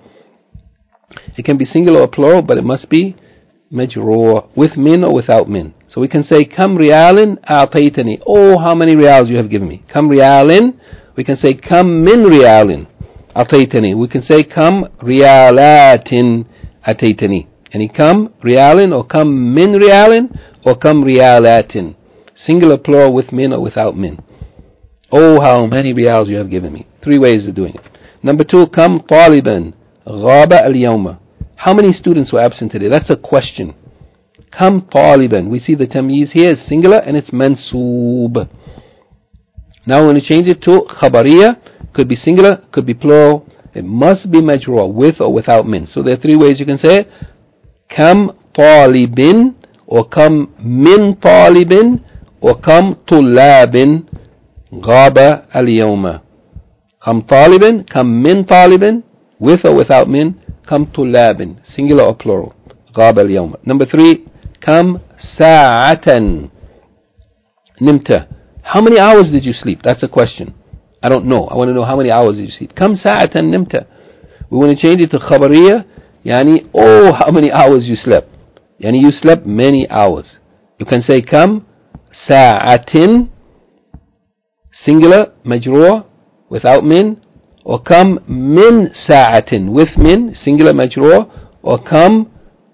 A: it can be singular or plural, but it must be majroor, with min or without min. So we can say, Kam riyalin a'taytani. Oh, how many riyals you have given me. Kam riyalin. We can say, Kam min riyalin a'taytani. We can say, Kam riyalatin a'taytani. Yani Kam riyalin or Kam min riyalin or Kam riyalatin. Singular, plural, with min or without min. Oh, how many riyals you have given me. Three ways of doing it. Number two, Kam taliban غاب اليوم. How many students were absent today? That's a question. Kam taliban. We see the tamyiz here is singular and it's mansoob. Now we're going to change it to khabariya. Could be singular, could be plural. It must be majroor, with or without min. So there are three ways you can say it. Kam talibin, or kam min talibin, or kam tulabin ghaba al-yawma. Kam talibin, kam min talibin, with or without min. Kam tulabin, singular or plural. Ghaba al-yawma. Number three, kam sa'atan nimta. How many hours did you sleep? That's a question. I don't know. I want to know how many hours did you sleep. Kam sa'atan nimta. We want to change it to khabariya. Yani, oh, how many hours you slept. Yani, you slept many hours. You can say kam sa'atin, singular, majroor, without min, or kam min sa'atin, with min, singular, majroor, or kam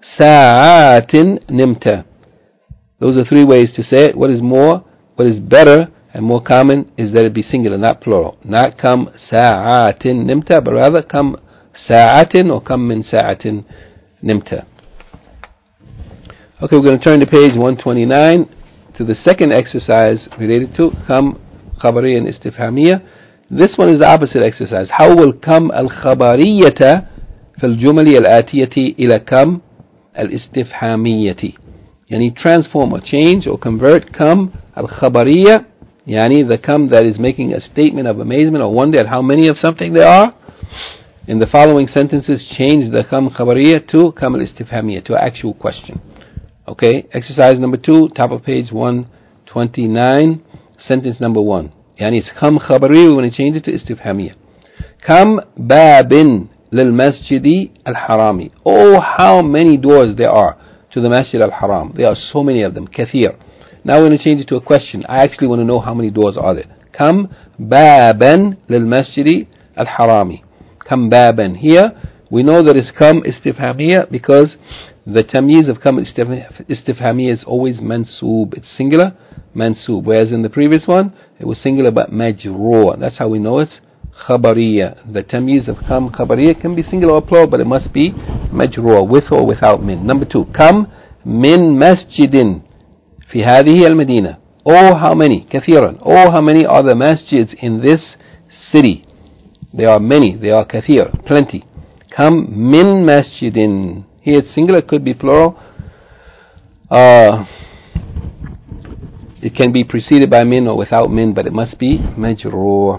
A: sa'atin nimta. Those are three ways to say it. What is more, what is better and more common is that it be singular, not plural. Not kam sa'atin nimta, but rather kam sa'atin or kam min sa'atin nimta. Okay, we're going to turn to page one twenty-nine to the second exercise related to kam khabariya and istifhamiyya. This one is the opposite exercise. How will kam al-khabariyata في الجمل الآتية إلى كم الاستفهامية. يعني transform or change or convert kam al-khabariyya, yani the kam that is making a statement of amazement or wonder at how many of something there are. In the following sentences, change the kam khabariyya to kam al-istifhamiyya, to an actual question. Okay, exercise number two, top of page one twenty-nine, sentence number one. Yani it's kam khabariyya, we want to change it to istifhamiyya. Kam babin lil masjidi al-harami. Oh, how many doors there are to the Masjid al-Haram. There are so many of them, kathir. Now we're going to change it to a question. I actually want to know how many doors are there. Kam baban lil masjidi al-harami. Kam baban. Here we know that it's kam istifhamiyya because the tamyiz of kam istifhamiyya is always mansoob. It's singular, mansoob. Whereas in the previous one, it was singular but majroor. That's how we know it's khabariya. The tamyiz of kam khabariya can be singular or plural, but it must be majroor, with or without min. Number two, kam min masjidin fi hadhihi al-Madina. Oh, how many? Kathiran. Oh, how many are the masjids in this city? There are many. There are kathir, plenty. Kam min masjidin. Here it's singular, could be plural. Uh, it can be preceded by min or without min, but it must be majroor.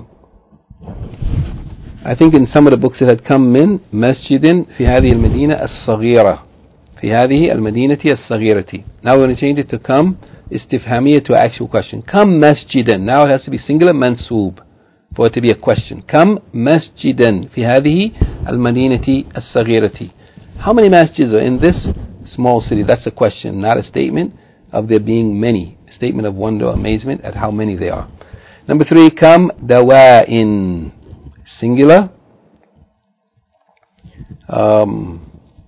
A: I think in some of the books it had come min masjidin fi hadhihi al-Madina as-saghira. في هذه المدينة الصغيرة. Now we're going to change it to come istifhamiyya, to an actual question. Come masjidan. Now it has to be singular mansoob for it to be a question. Come masjidan في هذه المدينة الصغيرة. How many masjids are in this small city? That's a question, not a statement of there being many. A statement of wonder or amazement at how many there are. Number three, come dawa'in. Singular. Um...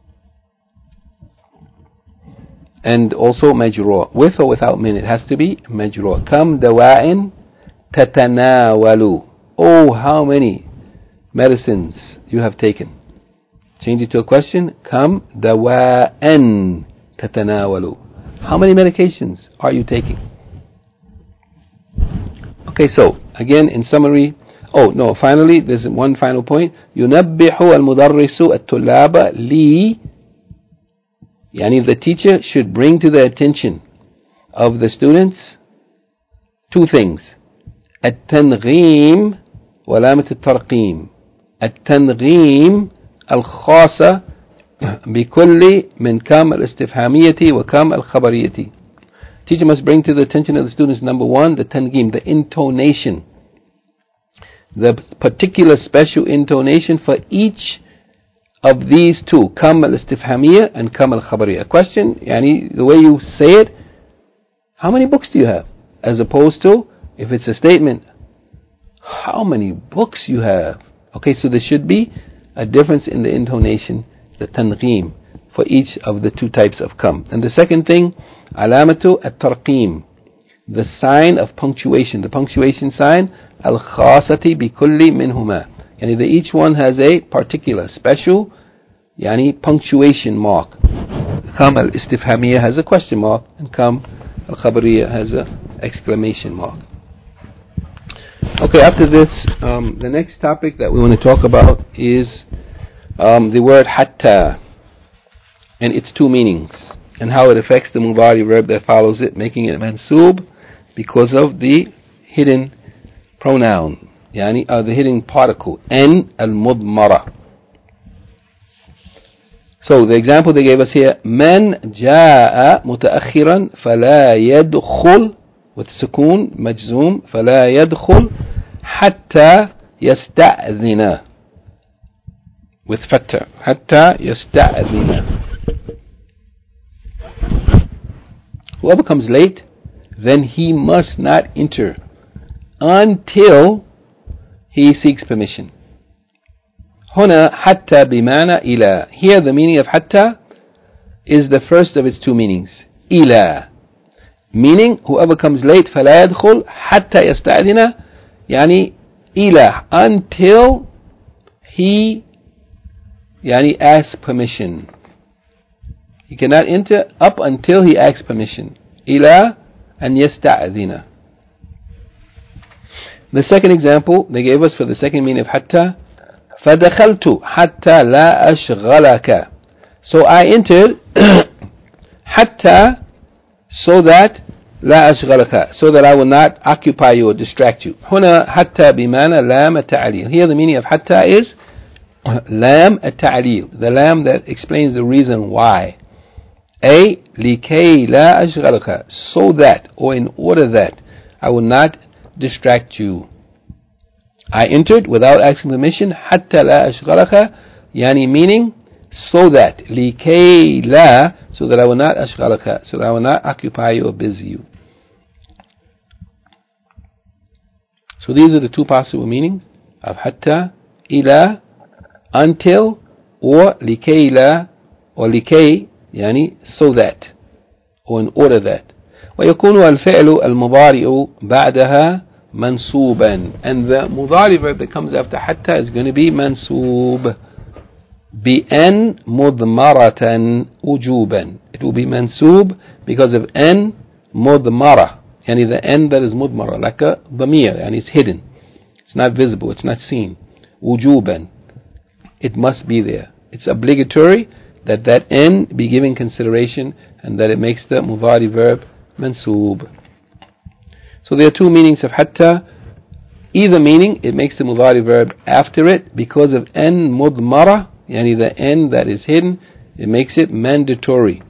A: And also majroor, with or without min, it has to be majroor. Kam dawa'in tatanawalu. Oh, how many medicines you have taken. Change it to a question. Kam dawa'an tatanawalu. How many medications are you taking? Okay, so again in summary. Oh no, finally there's one final point. ينبح المدرس الطلاب لي. Yani the teacher should bring to the attention of the students two things. التنغيم وعلامة الترقيم. التنغيم الخاصة بكل من كم الاستفهامية وكم الخبرية. Teacher must bring to the attention of the students, number one, the tanghim, the intonation, the particular special intonation for each of these two, kam al-istifhamiyya and kam al-khabariyya. A question, yani the way you say it, how many books do you have? As opposed to, if it's a statement, how many books you have? Okay, so there should be a difference in the intonation, the tanghim, for each of the two types of kam. And the second thing, alamatu at-tarqim, the sign of punctuation, the punctuation sign, al-khasati bi kulli minhuma. And each one has a particular, special يعني punctuation mark. Kam al-istifhamiyya has a question mark, and kam al-khabariyya has a exclamation mark. Okay, after this, um, the next topic that we want to talk about is um, the word hatta and its two meanings, and how it affects the mudari verb that follows it, making it mansoob because of the hidden pronoun, yani uh, the hidden particle, an al-mudmara. So the example they gave us here, من جاء متأخرا فلا يدخل, with سكون مجزوم, فلا يدخل حتى يستأذن, with فتح, حتى يستأذن. Whoever comes late, then he must not enter until he seeks permission. هنا حتى بمعنى إلى. Here the meaning of حتى is the first of its two meanings. إلى, meaning whoever comes late فلا يدخل حتى يستأذن, يعني إلى, until he يعني asks permission. He cannot enter up until he asks permission. إلى أن يستأذن. The second example they gave us for the second meaning of حتى, فدخلت حتى لا أشغلك. So I entered حتى, so that لا أشغلك, so that I will not occupy you or distract you. هنا حتى بمعنى لام التعليل. Here the meaning of حتى is لام التعليل, the lam that explains the reason why. أي لكي لا أشغلك, so that, or in order that I will not distract you. I entered without asking permission, حتى لا أشغلك, يعني meaning so that, لكي لا, so that I will not أشغلك, so that I will not occupy you or busy you. So these are the two possible meanings of حتى, إلى, until, or لكي لا, or لكي, يعني so that, or in order that. ويكون الفعل المضارع بعدها منصوبا, and the mudari verb that comes after hatta is going to be mansoob بأن مضمرة وجوبا. It will be mansoob because of an مضمرة, يعني the n that is مضمرة, like a ضمير, and it's hidden, it's not visible, it's not seen. وجوبا, it must be there, it's obligatory that that n be given consideration, and that it makes the mudari verb mansoob. So there are two meanings of hatta. Either meaning, it makes the mudari verb after it because of n mudmara, yani the n that is hidden, it makes it mandatory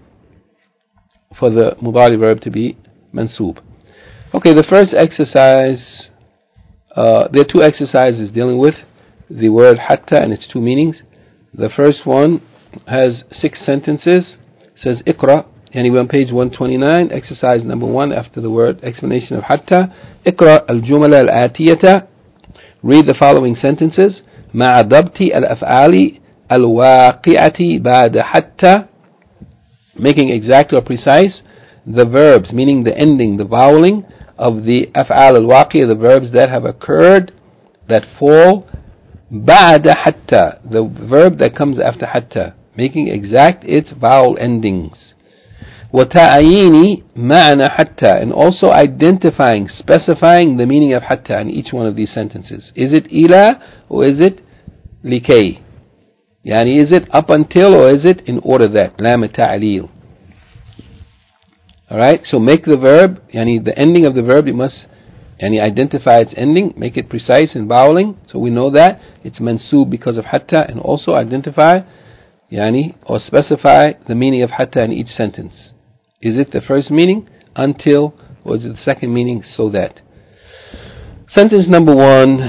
A: for the mudari verb to be mansoob. Okay, the first exercise, uh, there are two exercises dealing with the word hatta and its two meanings. The first one has six sentences. It says اقرأ, يعني we're on page one twenty-nine, exercise number one, after the word explanation of hatta. اقرأ الجملة الآتية, read the following sentences, مع ضبط الأفعال الواقعة بعد حتى, making exact or precise the verbs, meaning the ending, the voweling of the أفعال الواقعة, the verbs that have occurred, that fall بعد حتى, the verb that comes after حتى, making exact its vowel endings. وتعيين معنى حتى, and also identifying, specifying the meaning of حتى in each one of these sentences. Is it إلى or is it لكي? يعني is it up until or is it in order that? لام التعليل. Alright, so make the verb, يعني the ending of the verb, you must يعني identify its ending, make it precise in voweling, so we know that it's mansoob because of حتى, and also identify يعني or specify the meaning of حتى in each sentence. Is it the first meaning, until, or is it the second meaning, so that? Sentence number one,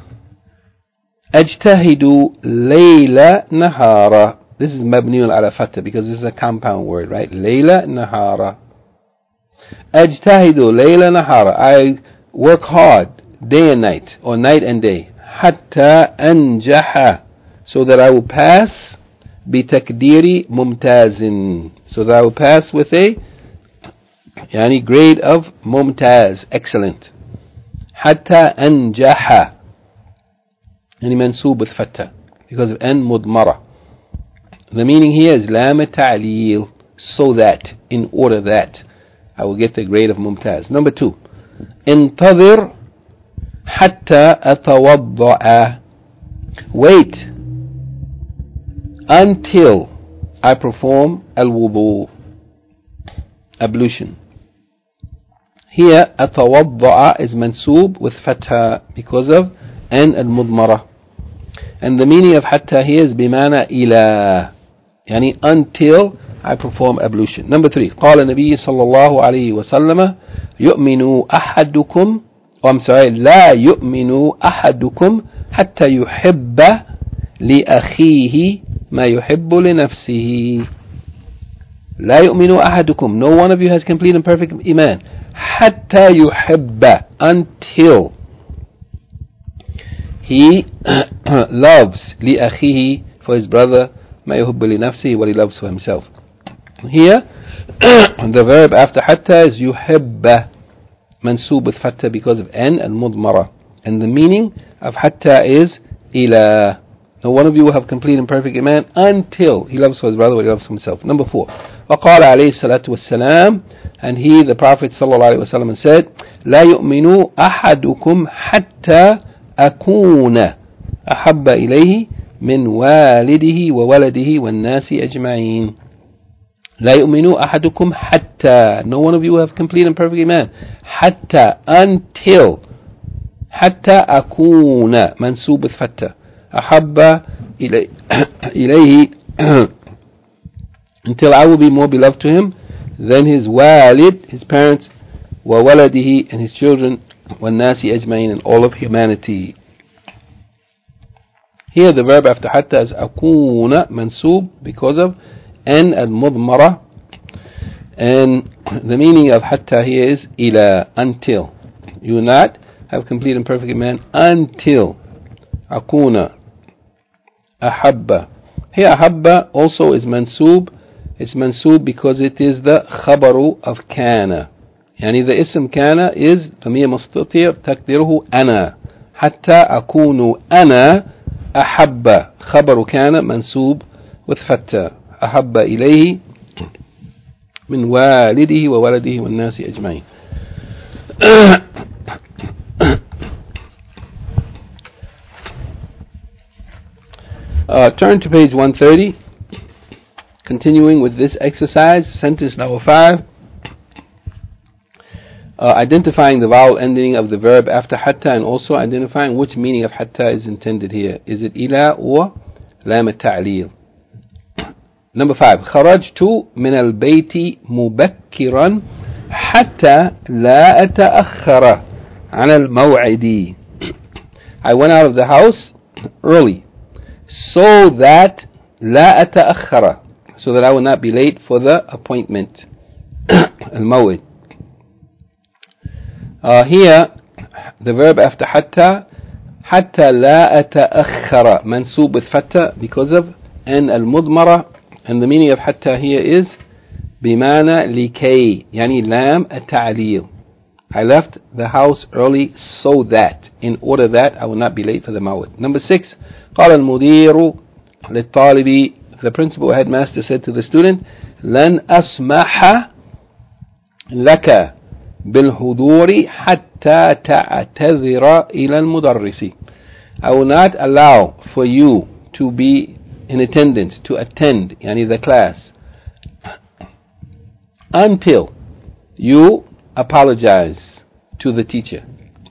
A: أجتهد ليل نهارا. This is مبني على فتح because this is a compound word, right? ليل نهارا. أجتهد ليل نهارا, I work hard day and night, or night and day. حتى أنجح, so that I will pass بتقدير ممتاز, so that I will pass with a يعني grade of ممتاز, excellent. حتى أنجح يعني منسوب with فتح because of أن مضمرة. The meaning here is لام التعليل, so that, in order that I will get the grade of ممتاز. Number two, انتظر حتى أتوضأ. Wait until I perform al-wudu, ablution. Here أتوضأ is mansub with fatha because of an al-mudmara. And the meaning of hatta here is بمعنى إلى, يعني until I perform ablution. Number three, قال النبي صلى الله عليه وسلم يؤمن أحدكم, oh, I'm sorry, لا يؤمن أحدكم حتى يحب لأخيه ما يحب لنفسه. لا يؤمن أحدكم, no one of you has complete and perfect iman. حتى يحب, until he loves لأخيه, for his brother, ما يحب لنفسه, what he loves for himself. Here the verb after hatta is يحب, mansub with fatta because of an and mudmara, and the meaning of hatta is إلى. No one of you will have complete and perfect iman until he loves for his brother what he loves for himself. Number four, وقال عليه الصلاة والسلام, and he, the Prophet صلى الله عليه وسلم, said, لا يؤمن أحدكم حتى أكون أحب إليه من والده وولده والناس أجمعين. لا يؤمن أحدكم حتى, no one of you will have complete and perfect iman, حتى, until, حتى أكون, منسوب بالفتة, أحب إليه until I will be more beloved to him than his walid, his parents, وولده, and his children, والناس أجمعين, and all of humanity. Here the verb after hatta is أكون, منسوب because of an al-mudmara, and the meaning of hatta here is إلى, until. You will not have complete and perfect iman until. أكون أحب. Here أحب also is mansub. It's mansub because it is the khabaru of kana. يعني the ism kana is ضمير مستتر تقديره أنا. حتى أكون أنا أحب, خبر كان منسوب with فتى. أحب إليه من والده وولده والناس أجمعين. Uh, turn to page one thirty. Continuing with this exercise, sentence number five. Uh, identifying the vowel ending of the verb after hatta, and also identifying which meaning of hatta is intended here. Is it ila or lam al-ta'lil? Number five. خرجت من البيت مبكرا حتى لا أتأخر على الموعد. I went out of the house early so that لا أتأخر, so that I will not be late for the appointment. الموعد. Uh, here, the verb after hatta, hatta la ata'akhara, mansub with fatta because of an al-mudmara, and the meaning of hatta here is bimana likay, yani lam at-ta'lil. I left the house early so that, in order that I will not be late for the mawad. Number six, قال المدير للطالب, the principal headmaster said to the student, لن أسمح لك بالحضور حتى تعتذر إلى المدرس. I will not allow for you to be in attendance, to attend, yani the class, until you apologize to the teacher.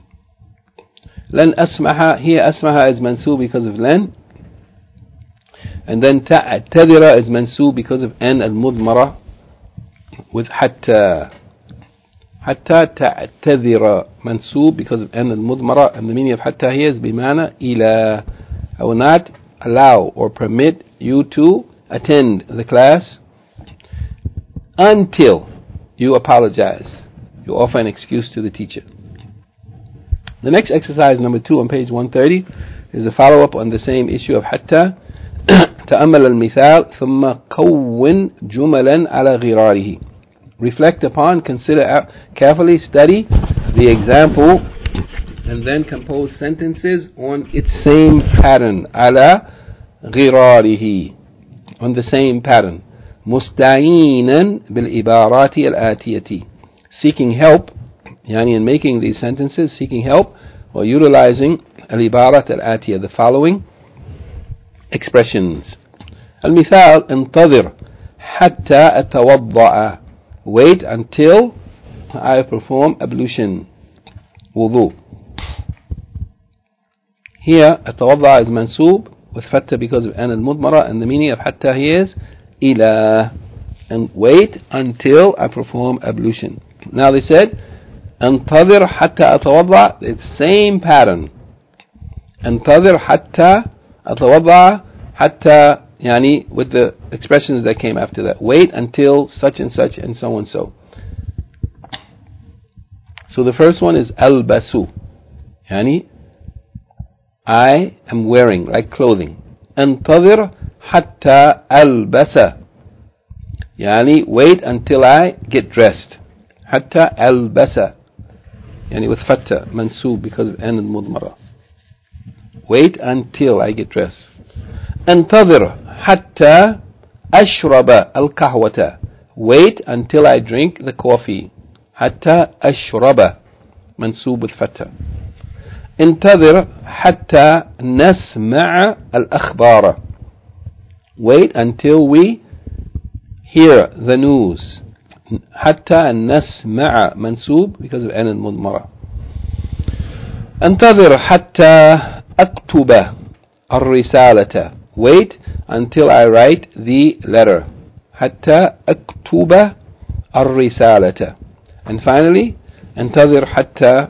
A: لن أسمح, here أسمح is mansub because of لن, and then تعتذر is mansub because of an al-mudmara with حتى. حتى تعتذر منسوب because of an al-mudmara, and the meaning of حتى here is بمعنى إلى. I will not allow or permit you to attend the class until you apologize, you offer an excuse to the teacher. The next exercise, number two, on page one thirty, is a follow-up on the same issue of حتى. تأمل المثال ثم كون جملا على غراره. Reflect upon, consider carefully, study the example, and then compose sentences on its same pattern. على غراره. on the same pattern. مستعينا بالعبارات الآتية, seeking help, يعني in making these sentences, seeking help or utilizing العبارات الآتية, the following expressions. المثال: انتظر حتى أتوضأ, wait until I perform ablution, wudu. Here أتوضأ is mansub with fatha because of an al-mudmara, and the meaning of hatta here is ila, and wait until I perform ablution. Now they said انتظر حتى أتوضأ, it's same pattern. انتظر حتى أتوضأ, حتى يعني with the expressions that came after that. Wait until such and such and so and so. So the first one is albasu, يعني I am wearing, like clothing. انتظر حتى ألبس, يعني wait until I get dressed. حتى ألبس, يعني with fatha, mansub because of an al-mudmara. Wait until I get dressed. انتظر حتى أشرب القهوة, wait until I drink the coffee. حتى أشرب, منسوب الفتح. انتظر حتى نسمع الأخبار, wait until we hear the news. حتى نسمع, منسوب because of أن المضمرة. انتظر حتى أكتب الرسالة, wait until I write the letter. حتى أكتب الرسالة. And finally, انتظر حتى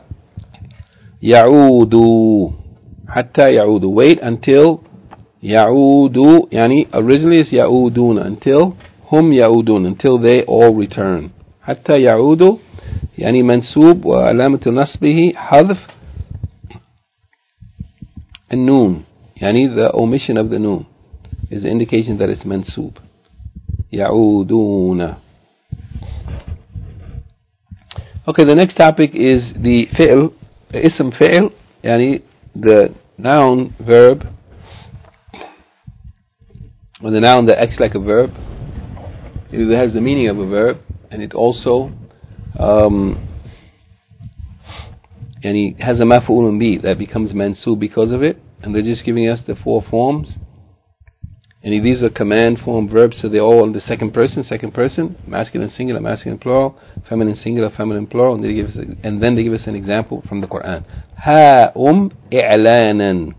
A: يعودوا, حتى يعودوا, wait until يعودوا, يعني originally it's يعودون, until هم يعودون, until they all return. حتى يعودوا يعني منسوب وعلامة نصبه حذف النون, يعني the omission of the noon is the indication that it's mansub. يعودون. Okay, the next topic is the fi'l, ism fi'l, yani the noun verb, or the noun that acts like a verb. It has the meaning of a verb, and it also um, yani has a maf'ulun bi that becomes mansub because of it. And they're just giving us the four forms. And these are command form verbs, so they're all in the second person, second person, masculine singular, masculine plural, feminine singular, feminine plural, and, they give us, and then they give us an example from the Quran. Ha-um i'lanan.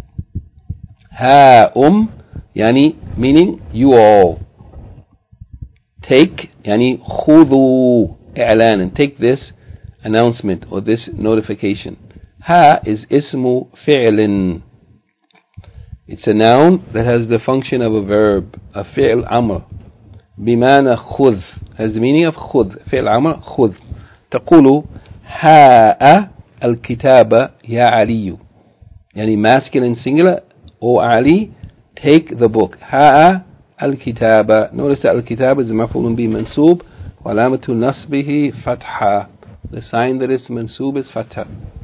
A: Ha-um, yani, meaning you all. Take, yani, khudhu i'lanan. Take this announcement or this notification. Ha is ismu fi'lin. It's a noun that has the function of a verb, a fi'l amr. بمعنى خذ, has the meaning of خذ, fi'l amr, خذ. تقول ها الكتاب يا علي, يعني masculine singular, O Ali, take the book. ها الكتاب. Notice that الكتاب is مفعول به منصوب وعلامة نصبه فتحة. The sign that is منصوب is فتحة.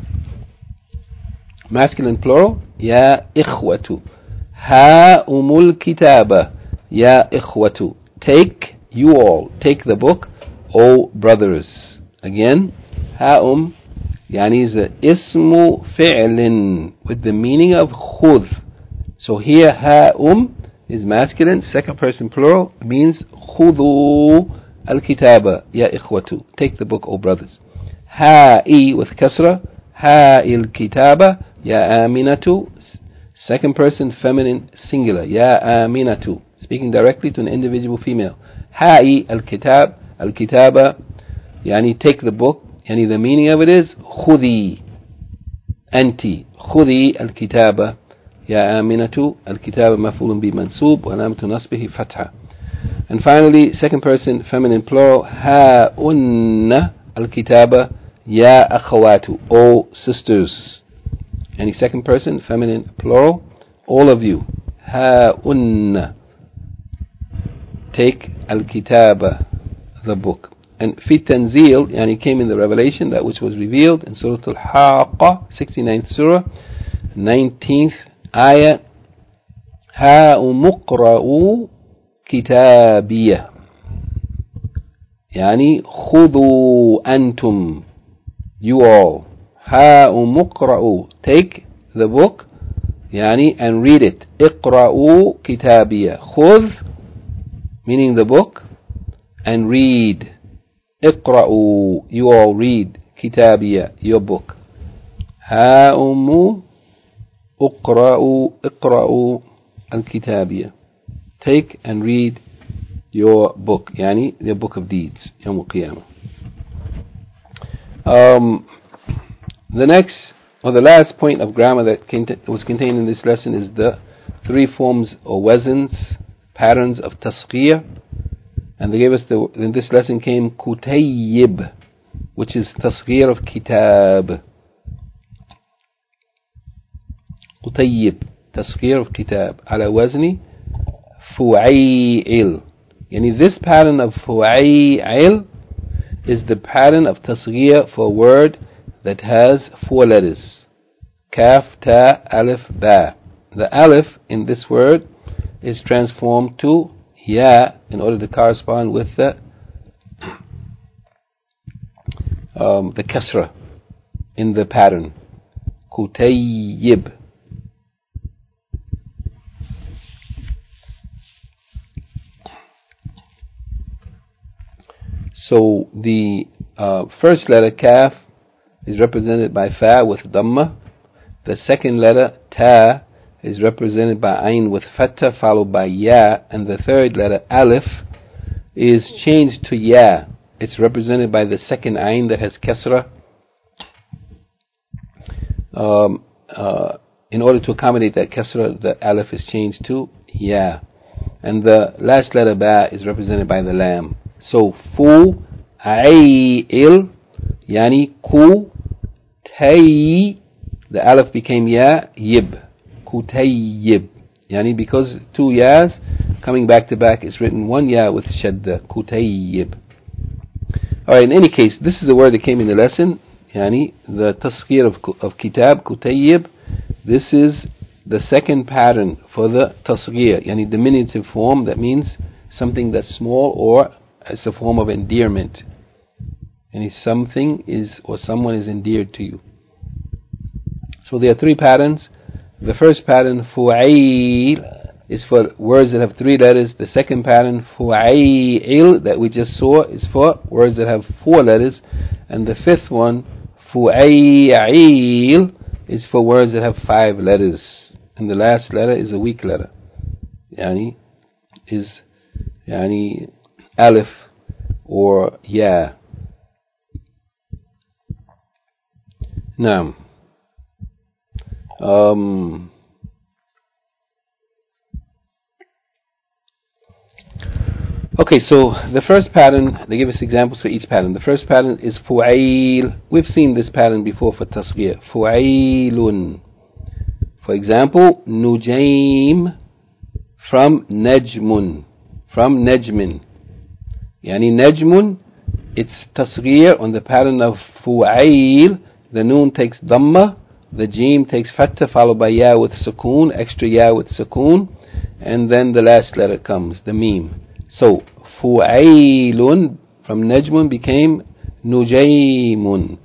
A: Masculine plural, يا إخوة. ها أم الكتاب يا إخوة. Take, you all, take the book, O brothers. Again, ها أم يعني is a ismu fi'lin with the meaning of خذ. So here ها أم is masculine, second person plural, means خذوا الكتاب يا إخوة. Take the book, O brothers. هائي with kasra, هائي الكتاب يا آمنة, second person feminine singular, يا آمنة, speaking directly to an individual female. هائي الكتاب, الكتابة يعني take the book, يعني the meaning of it is خذي أنت, خذي الكتابة يا آمنة. الكتابة مفعول به منصوب وعلامة نصبه فتحة. And finally, second person feminine plural, هاؤن الكتابة يا أخوات, O sisters. Any second person feminine plural, all of you. هاؤن, take الكتابة, the book. And في التنزيل يعني came in the revelation, that which was revealed in Surah Al-Haqqa, sixty-ninth surah, nineteenth ayah. هاؤم اقرأوا كتابية يعني خذوا أنتم you all هاؤم اقرأوا take the book يعني and read it اقرأوا كتابية خذ meaning the book and read اقرأوا you all read كتابية your book هاؤم اقرأوا اقرأوا الكتابية take and read your book يعني the book of deeds يوم القيامة. Um, the next or the last point of grammar that cont- was contained in this lesson is the three forms or wazns, patterns of tasghir, and they gave us the in this lesson came kutayyib, which is tasghir of kitab. Kutayyib, tasghir of kitab, ala wazni fu'ay'il. Yani this pattern of fu'ay'il is the pattern of tasghir for a word that has four letters. Kaf, ta, alif, ba. The alif in this word is transformed to ya in order to correspond with the um, the kasra in the pattern. Kutayyib. So the uh, first letter kaf is represented by fa with dhamma. The second letter ta is represented by ayn with fatha followed by ya, and the third letter alif is changed to ya. It's represented by the second ayn that has kasra. Um, uh, in order to accommodate that kasra, the alif is changed to ya, and the last letter ba is represented by the lam. So fu ayil yani ku tay, the alif became ya, yib, kutayyib. Yani because two yas coming back to back is written one ya with shadda, kutayyib. Alright, in any case, this is the word that came in the lesson, yani the tasghir of, of kitab, kutayyib. This is the second pattern for the tasghir, yani diminutive form, that means something that's small or it's a form of endearment. And something is or someone is endeared to you. So there are three patterns. The first pattern, fu'ayl, is for words that have three letters. The second pattern, fu'ayl, that we just saw, is for words that have four letters. And the fifth one, fu'ayl, is for words that have five letters. And the last letter is a weak letter. Yani, is, yani, alif or ya. Now, um, okay, so the first pattern, they give us examples for each pattern. The first pattern is fu'ayl. We've seen this pattern before for tasghir. Fu'aylun. For example, nujaym from najmun. From najmin. Yani najmun, it's tasghir on the pattern of fu'ayl. The noon takes dhamma, the jim takes fatha followed by ya with sukoon, extra ya with sukoon, and then the last letter comes, the mim. So fu'aylun from najmun became nujaymun.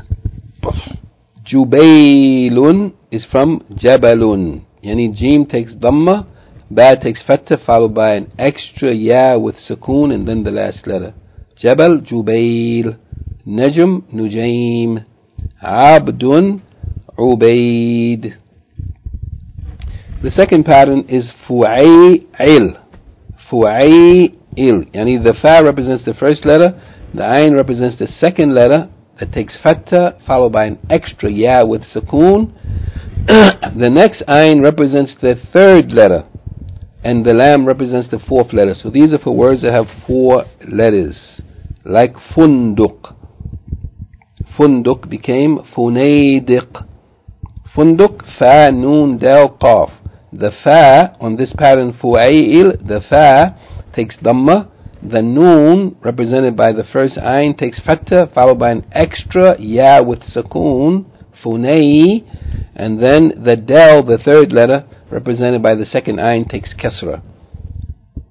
A: Jubaylun is from jabalun. Yani jim takes dhamma, ba takes fatha followed by an extra ya with sukoon and then the last letter. Jabal, Jubayl. Najm, Nujaym. Abdun, Ubayd. The second pattern is fu'ayl. Fu'ayl. Yani the fa represents the first letter, the ayn represents the second letter that takes fatha followed by an extra ya with sukoon. The next ayn represents the third letter, and the lam represents the fourth letter. So these are for words that have four letters, like funduq. Funduq became funaydiq. Funduq, fa, noon, dal, qaf. The fa on this pattern fu'ayl, the fa takes dhamma. The noon, represented by the first ayn, takes fatha followed by an extra ya with sukoon, funay, and then the dal, the third letter, represented by the second ayn, takes kasra.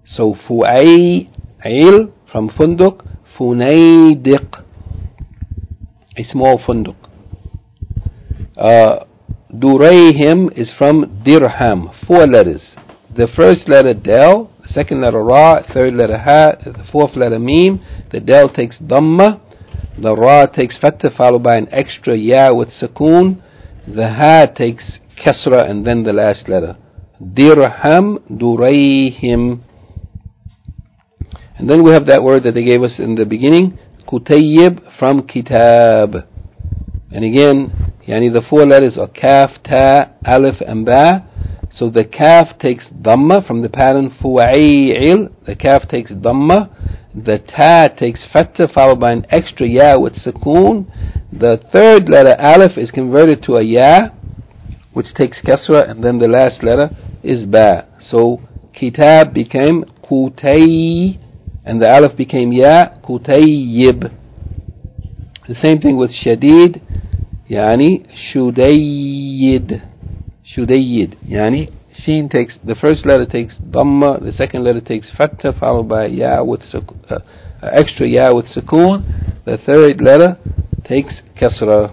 A: So فُعَيْعِل from funduk, فُنَيْدِق a small funduk. Uh, Durayhim is from dirham, four letters. The first letter del, the second letter ra, third letter ha, the fourth letter mim. The del takes dhamma, the ra takes fatha followed by an extra ya with sukoon, the ha takes kasra and then the last letter. Dirham, durayhim. And then we have that word that they gave us in the beginning, kutayyib from kitab. And again, yani the four letters are kaf, ta, alif and ba. So the kaf takes dhamma from the pattern fu'ay'il. The kaf takes dhamma. The ta takes fatha followed by an extra ya with sukoon. The third letter alif is converted to a ya, which takes kasra, and then the last letter is ba. So kitab became kutay, and the alif became ya, kutayyib. The same thing with shadid, yani shudayyid. Shudayyid, yani sheen takes, the first letter takes dhamma, the second letter takes fatha followed by ya with uh, extra ya with sukoon. The third letter takes kasra.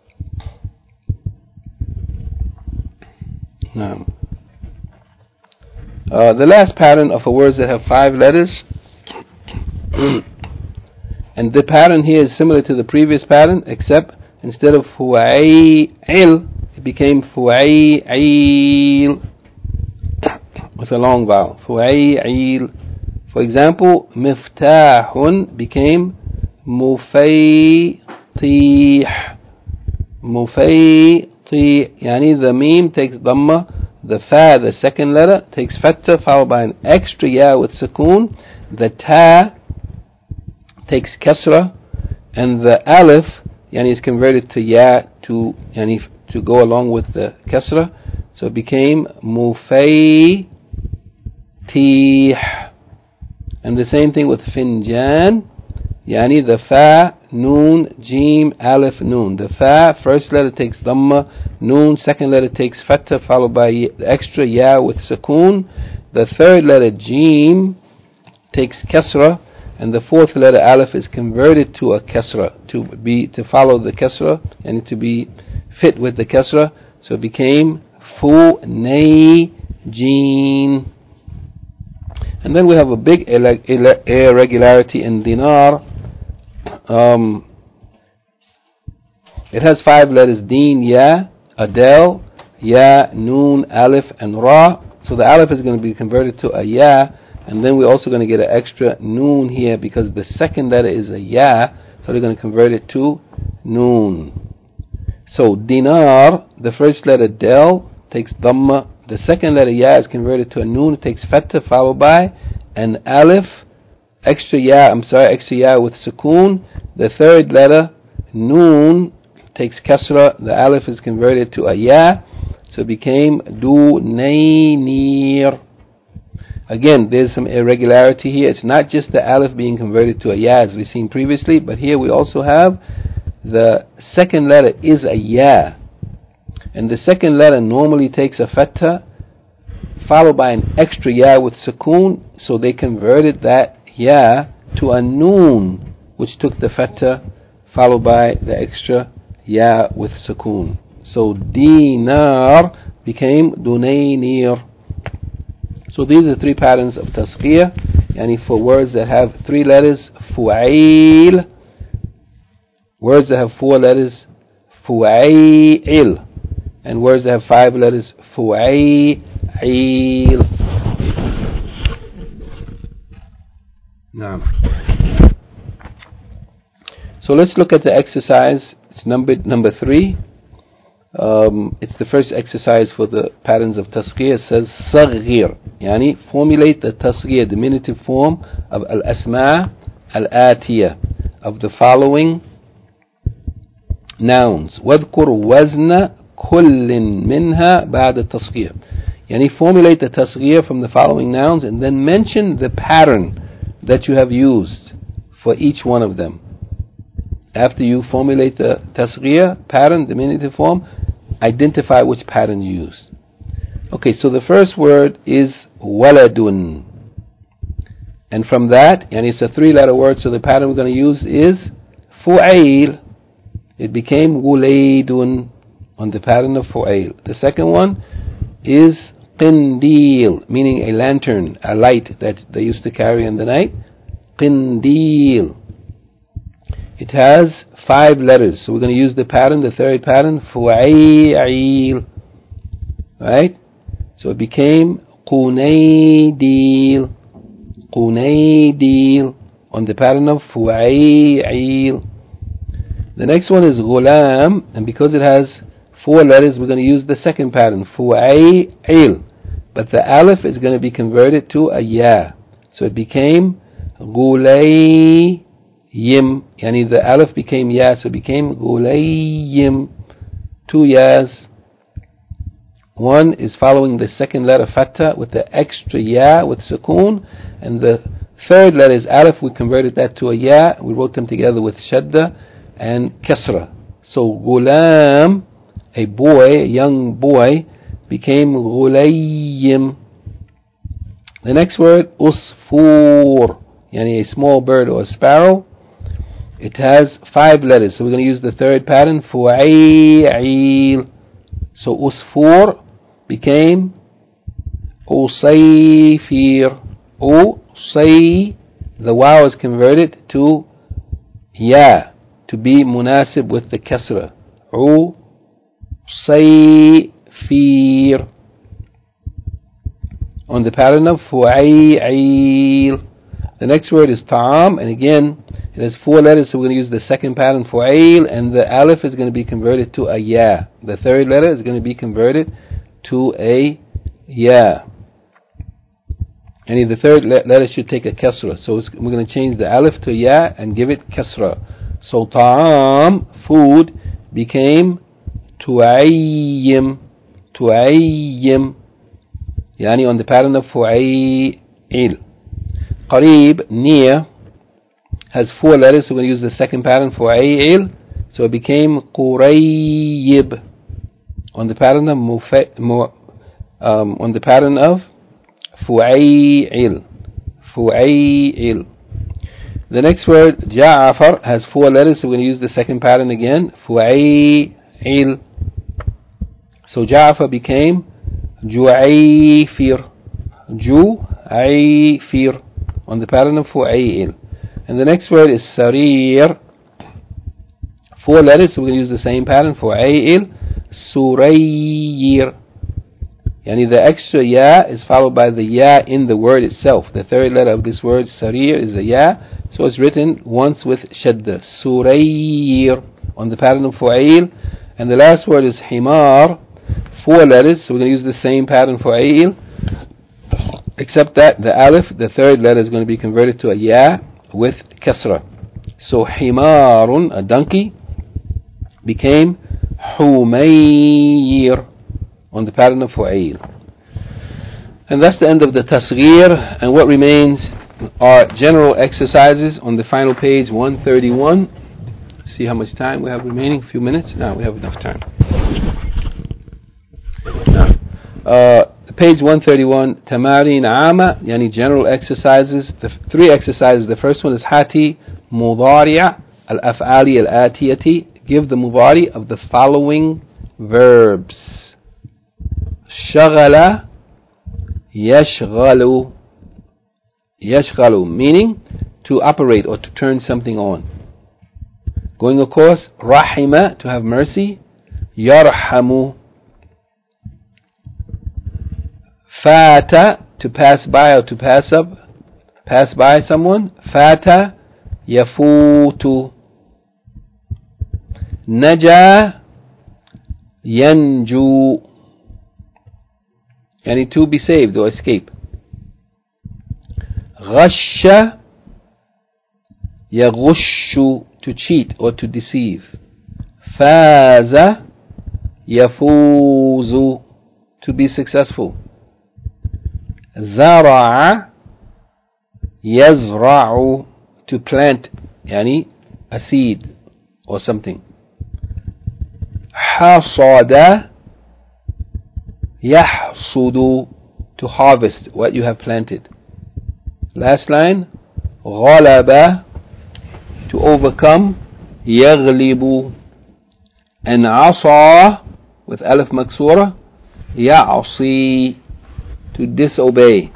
A: Now, uh, the last pattern of a words that have five letters, and the pattern here is similar to the previous pattern, except instead of fu'ay'il, it became fu'ay'il with a long vowel. Fu'ay'il. For example, miftahun became mufaytih. Mufaytih. Yani the meme takes dhamma, the fa, the second letter, takes fatha followed by an extra ya with sukoon. The ta takes kasra, and the alif, yani is converted to ya to yani to go along with the kasra, so it became mufaytih. And the same thing with finjan, yani the fa, noon, jim, alif, noon. The fa, first letter takes dhamma, noon, second letter takes fatha followed by the extra ya with sukoon. The third letter jim takes kasra, and the fourth letter alif is converted to a kasra, to be to follow the kasra and to be fit with the kasra, so it became funayjin. And then we have a big irregularity in dinar. Um, it has five letters: din, ya, adel, ya, noon, alif, and ra. So the alif is going to be converted to a ya, and then we're also going to get an extra noon here because the second letter is a ya, so they're going to convert it to noon. So dinar, the first letter del takes dhamma, the second letter ya is converted to a noon, it takes fatha followed by an alif, extra ya, I'm sorry, extra ya with sukoon. The third letter noon takes kasra, the alif is converted to a ya, so it became dunaynir. Again, there's some irregularity here. It's not just the alif being converted to a ya as we've seen previously, but here we also have the second letter is a ya, and the second letter normally takes a fatha followed by an extra ya with sukoon, so they converted that ya to a noon, which took the fatha followed by the extra ya with sukoon. So dinar became dunaynir. So these are three patterns of tasqiyah, yani for words that have three letters, fu'ayl. Words that have four letters, fu'ay'il. And words that have five letters, fu'ay'il. Now, so let's look at the exercise. It's number number three. Um, it's the first exercise for the patterns of tasqiyah. It says saghir, yani formulate the tasqiyah, diminutive form of al-asma' al-atiyah, of the following nouns. واذكر وزن كل منها بعد التصغير. Yani formulate the tasghir from the following nouns and then mention the pattern that you have used for each one of them. After you formulate the tasghir pattern, diminutive form, identify which pattern you used. Okay, so the first word is waladun. And from that, and it's a three-letter word, so the pattern we're going to use is fu'ail. It became gulaydun on the pattern of fu'ail. The second one is qindil, meaning a lantern, a light that they used to carry in the night. Qindil. It has five letters, so we're going to use the pattern, the third pattern, fu'ail. Right? So it became qunaydil. Qunaydil on the pattern of fu'ail. The next one is ghulam, and because it has four letters, we're going to use the second pattern, fu'ail. But the alif is going to be converted to a ya. So it became gulayyim. Yani the alif became ya, so it became gulayyim. Two yas. One is following the second letter fatha with the extra ya with sukoon, and the third letter is alif. We converted that to a ya. We wrote them together with shadda and kasra. So gulam, a boy, a young boy, became gulayyim. The next word, usfur, yani a small bird or a sparrow. It has five letters, so we're going to use the third pattern, fu'ail. So usfur became usayfir. Usay, the waw is converted to ya, to be munasib with the kasra. Usayfir on the pattern of fu'ail. The next word is ta'am, and again it has four letters, so we're going to use the second pattern, fu'ail, and the alif is going to be converted to a ya. The third letter is going to be converted to a ya. And the third letter should take a kasra, so it's, we're going to change the alif to ya and give it kasra. So ta'am, food, became tu'ayyim. Tu'ayyim, yani on the pattern of fu'ail. Qareeb, near, has four letters, so we're going to use the second pattern, fu'ail. So it became qurayyib on the pattern of mufa, mu, um, on the pattern of fu'ail. Fu'ail. The next word, Ja'afar, has four letters, so we're going to use the second pattern again, fu'ail. So Ja'afar became Ju'ayfir. Ju'ayfir on the pattern of fu'ail. And the next word is Sarir. Four letters, so we're going to use the same pattern, fu'ail. Surayir. Yani the extra ya is followed by the ya in the word itself. The third letter of this word, Sarir, is a ya, so it's written once with shadda. Surayir on the pattern of fu'ail. And the last word is Himar. Four letters, so we're going to use the same pattern for fu'ail, except that the alif, the third letter, is going to be converted to a ya with kasra. So Himarun, a donkey, became Humayr on the pattern of fu'ail. And that's the end of the tasghir, and what remains are general exercises on the final page, one thirty-one. See how much time we have remaining, a few minutes? No, we have enough time. Uh, page one thirty-one, Tamarin Ama, yani general exercises. The f- three exercises. The first one is Hati Mudari'a al-Af'ali al-Atiyati. Give the mudari of the following verbs. Shaghala yashghalu. Yashghalu, meaning to operate or to turn something on. Going of course, Rahima, to have mercy. Yarhamu. Fata, to pass by or to pass up, pass by someone. Fata yafutu. Naja yanju, yani to be saved or escape. Ghasha yaghushu, to cheat or to deceive. Faza yafuzu, to be successful. Zara'a yazra'u, to plant, yani a seed or something. Hasada yahsudu, to harvest what you have planted. Last line, غلب, to overcome, يغلب. And عصى, with alif maksura, يعصي, to disobey.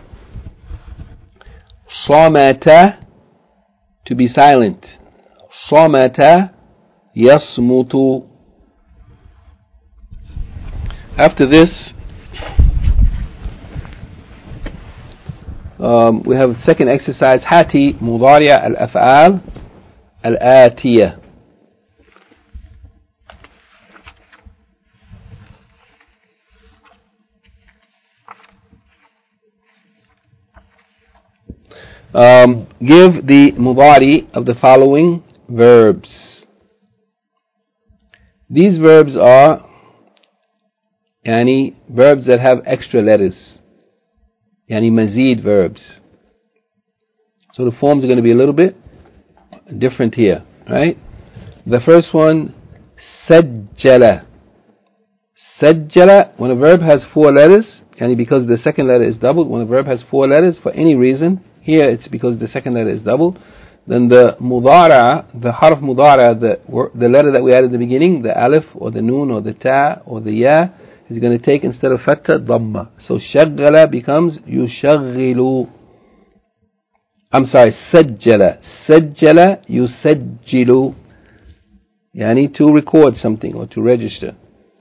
A: صمت, to be silent. صمت يصمت. After this, um, we have the second exercise, هاتي مضارع الأفعال الآتية. Um, give the mudari of the following verbs. These verbs are yani verbs that have extra letters, yani mazid verbs. So the forms are going to be a little bit different here, right? The first one, sajjala. Sajjala, when a verb has four letters, yani because the second letter is doubled, when a verb has four letters for any reason, here it's because the second letter is doubled, then the mudara, the harf mudara, the, the letter that we added at the beginning, the alif or the noon or the ta or the ya, is going to take instead of fatha, dhamma. So shaggala becomes yushaghilu. I'm sorry, sajjala. Sajjala yusajjilu. Yani to record something or to register.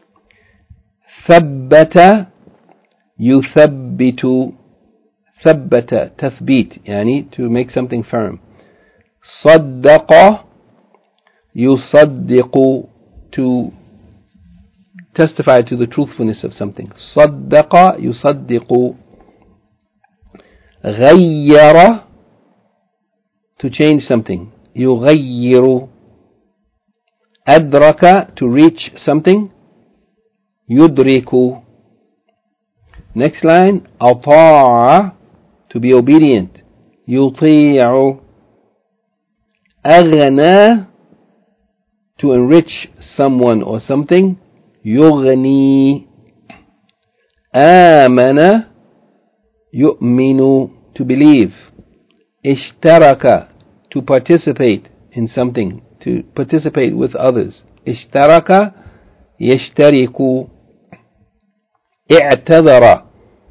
A: Thabbata yuthabbitu. Thabbata, tathbit, yani to make something firm. Saddaqa yusaddiqu, to testify to the truthfulness of something. Saddaqa yusaddiqu. Ghayyara, to change something. Yughayyiru. Adraka, to reach something. Yudriku. Next line, ata'a, to be obedient. Yuti'u. Aghna, to enrich someone or something. Yughni. Amana yu'minu, to believe. Ishtaraka, to participate in something, to participate with others. Ishtaraka yashtariku. I'tadhara,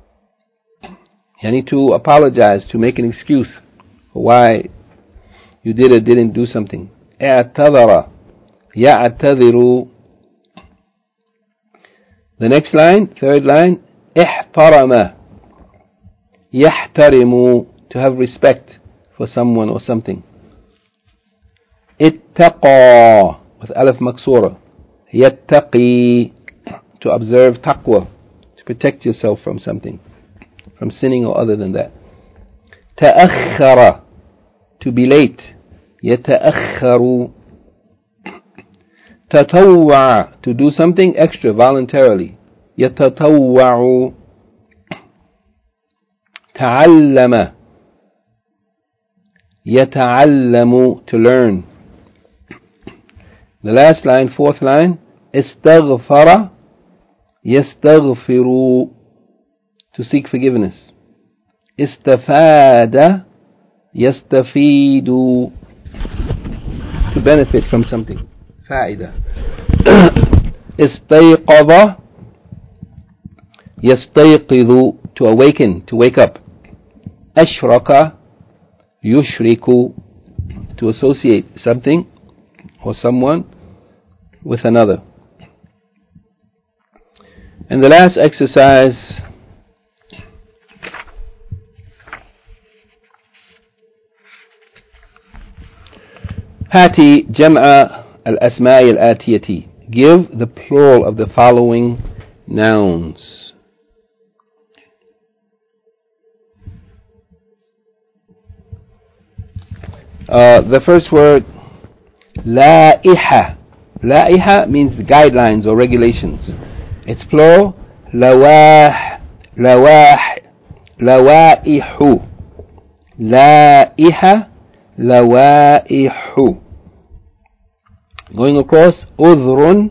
A: yani to apologize, to make an excuse for why you did or didn't do something. I'tadhara ya'tadhiru. The next line, third line, ihtarama yahtarimu, to have respect for someone or something. Ittaqa, with alif maksura, yattaqi, to observe taqwa, to protect yourself from something, from sinning or other than that. Ta'akhkhara, to be late. Yata'akhkharu. Tatawwa, to do something extra voluntarily. Yatatawwa'u. Ta'allama. Yata'allamu, to learn. The last line, fourth line, istaghfara yastaghfiru, to seek forgiveness. Istafada yastafidu, to benefit from something. Fa'ida. Istayqadha yastayqidhu, to awaken, to wake up. Ashraka yushriku, to associate something or someone with another. And the last exercise, هاتي جمع الأسماء الآتية. Give the plural of the following nouns. Uh, the first word, لائحة. لائحة means guidelines or regulations. It's plural, لواح, لواح, لوائح. لائحة, لوائح. Going across, عذر,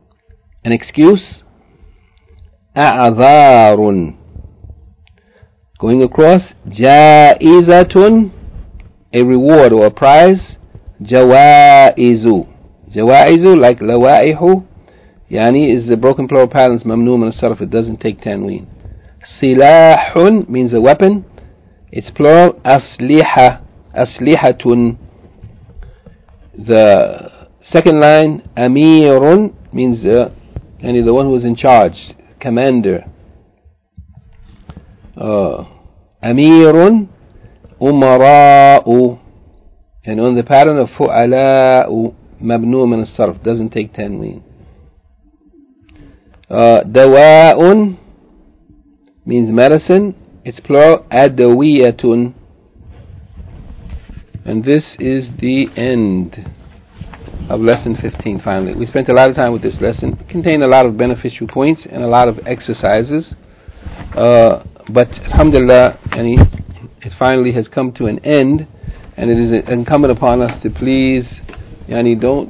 A: an excuse. أعذار. Going across, جائزة, a reward or a prize. جوائز. جوائز, like لوائح, يعني is the broken plural patterns ممنوع من الصرف. It doesn't take tanween. سلاح means a weapon. It's plural. أسلحة. أسلحة. The second line, أمير, means uh, yani the one who is in charge, commander. Uh, أمير, أمراء, and on the pattern of فعلاء مبنوع من الصرف, doesn't take tanween. Uh, دواء means medicine. It's plural. أدوية. And this is the end of lesson fifteen. Finally, we spent a lot of time with this lesson. It contained a lot of beneficial points and a lot of exercises. Uh, but alhamdulillah, yani, it finally has come to an end, and it is incumbent upon us to please, yani, don't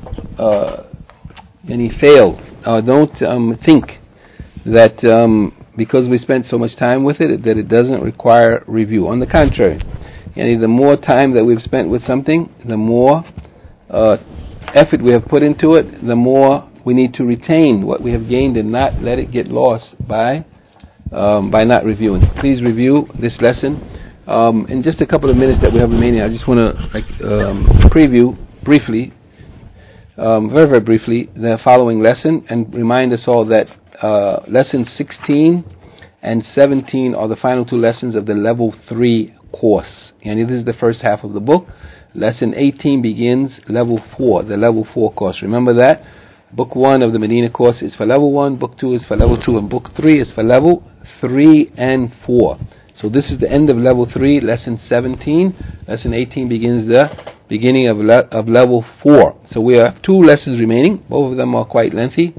A: uh, yani, fail, or don't um, think that um, because we spent so much time with it, that it doesn't require review. On the contrary, yani, the more time that we've spent with something, the more uh, effort we have put into it, the more we need to retain what we have gained and not let it get lost by um, by not reviewing. Please review this lesson. Um, in just a couple of minutes that we have remaining, I just want to like, um, preview briefly, um, very very briefly, the following lesson, and remind us all that uh, lesson sixteen and seventeen are the final two lessons of the level three course. And this is the first half of the book. Lesson eighteen begins level four, the level four course. Remember that book one of the Medina course is for level one, book two is for level two, and book three is for level three and four. So this is the end of level three, lesson seventeen. Lesson eighteen begins the beginning of le- of level four. So we have two lessons remaining. Both of them are quite lengthy.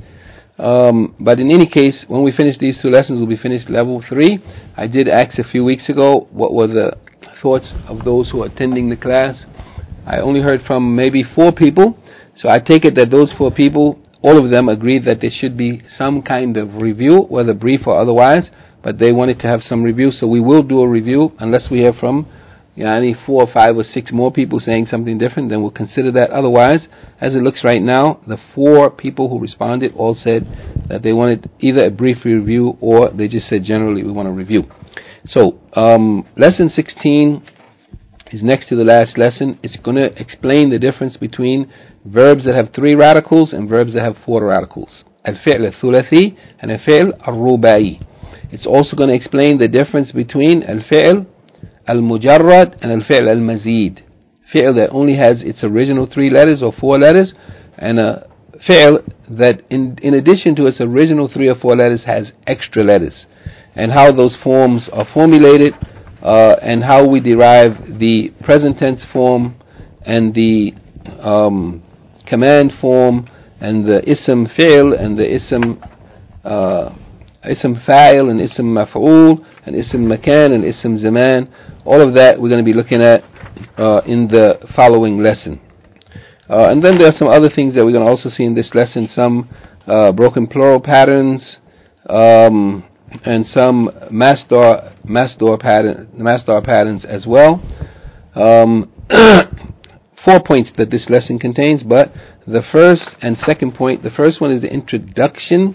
A: Um, but in any case, when we finish these two lessons, we'll be finished level three. I did ask a few weeks ago what were the thoughts of those who are attending the class. I only heard from maybe four people. So I take it that those four people, all of them agreed that there should be some kind of review, whether brief or otherwise, but they wanted to have some review. So we will do a review unless we hear from you know, any four or five or six more people saying something different, then we'll consider that. Otherwise, as it looks right now, the four people who responded all said that they wanted either a brief review or they just said generally we want a review. So, um, lesson sixteen is next to the last lesson. It's going to explain the difference between verbs that have three radicals and verbs that have four radicals. Al-fi'l al-thulathi and al-fi'l al-rubai. It's also going to explain the difference between al-fi'l al-mujarrad and al-fi'l al-mazid. Fi'l that only has its original three letters or four letters, and a fi'l that in, in addition to its original three or four letters has extra letters, and how those forms are formulated, uh, and how we derive the present tense form and the um, command form and the ism fi'l and the ism uh, ism fa'il and ism maf'ul and ism makan and ism zaman. All of that we're going to be looking at uh, in the following lesson. Uh, and then there are some other things that we're going to also see in this lesson, some uh, broken plural patterns, um, and some masdar masdar pattern masdar patterns as well. Um, four points that this lesson contains, but the first and second point, the first one is the introduction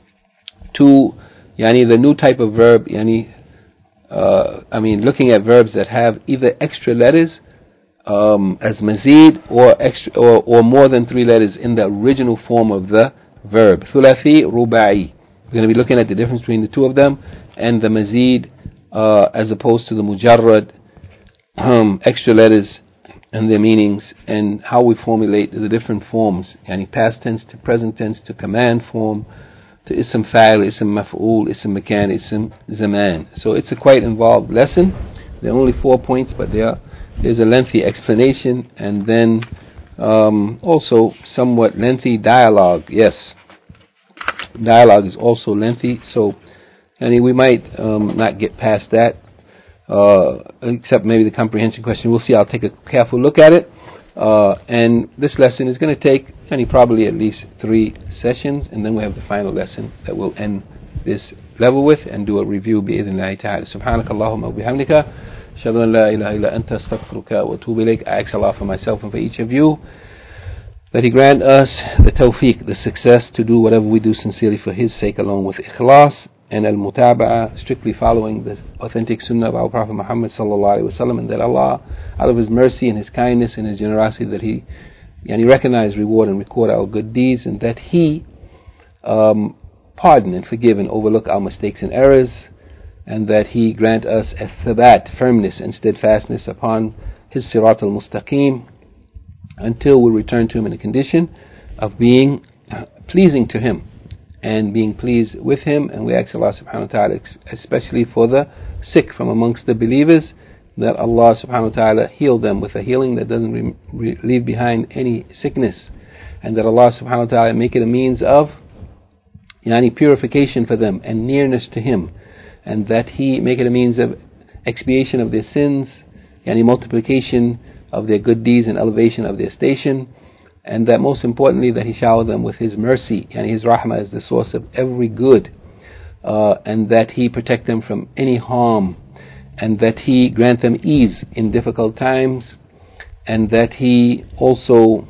A: to yani the new type of verb, yani uh, I mean looking at verbs that have either extra letters um, as mazid or extra or, or more than three letters in the original form of the verb. Thulathi, rubai. We're going to be looking at the difference between the two of them and the mazid uh, as opposed to the mujarrad, um, extra letters and their meanings, and how we formulate the different forms, yani past tense to present tense to command form to ism fa'il, ism maf'ul, ism makan, ism zaman. So it's a quite involved lesson. There are only four points, but there is a lengthy explanation, and then um, also somewhat lengthy dialogue. Yes, dialogue is also lengthy, so yani we might um, not get past that, uh, except maybe the comprehension question. We'll see. I'll take a careful look at it. Uh, and this lesson is going to take any probably at least three sessions, and then we have the final lesson that will end this level with and do a review bi'idhnillahi ta'ala. Subhanaka Allahumma wa bihamdika. Ashhadu an la ilaha illa anta astaghfiruka wa atubu ilayk. I ask Allah for myself and for each of you that He grant us the tawfiq, the success to do whatever we do sincerely for His sake alone, with ikhlas and al-mutaba'a, strictly following the authentic sunnah of our Prophet Muhammad sallallahu alaihi wasallam, and that Allah, out of His mercy and His kindness and His generosity, that He yani, recognize, reward and record our good deeds, and that He um, pardon and forgive and overlook our mistakes and errors, and that He grant us a thabat, firmness and steadfastness upon His sirat al-mustaqim, until we return to Him in a condition of being pleasing to Him and being pleased with Him. And we ask Allah subhanahu wa ta'ala, especially for the sick from amongst the believers, that Allah subhanahu wa ta'ala heal them with a healing that doesn't re- re- leave behind any sickness, and that Allah subhanahu wa ta'ala make it a means of yani, purification for them and nearness to Him, and that He make it a means of expiation of their sins, yani multiplication of their good deeds and elevation of their station, and that most importantly that He shower them with His mercy, and His rahmah is the source of every good, uh, and that He protect them from any harm, and that He grant them ease in difficult times, and that He also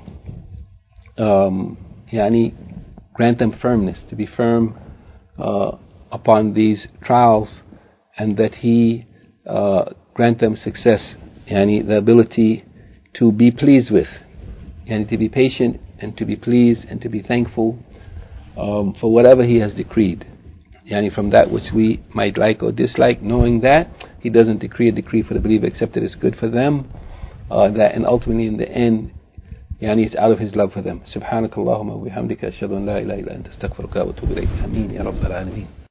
A: um, yani, grant them firmness, to be firm uh, upon these trials, and that He uh, grant them success, yani the ability to be pleased with, and to be patient and to be pleased and to be thankful um, for whatever He has decreed, yani from that which we might like or dislike, knowing that He doesn't decree a decree for the believer except that it's good for them, uh, that and ultimately in the end yani it's out of His love for them. Subhanakallahumma wa bihamdika, ashhadu an la ilaha illa anta astaghfiruka wa atubu ilayk. Ameen ya rabbal alameen.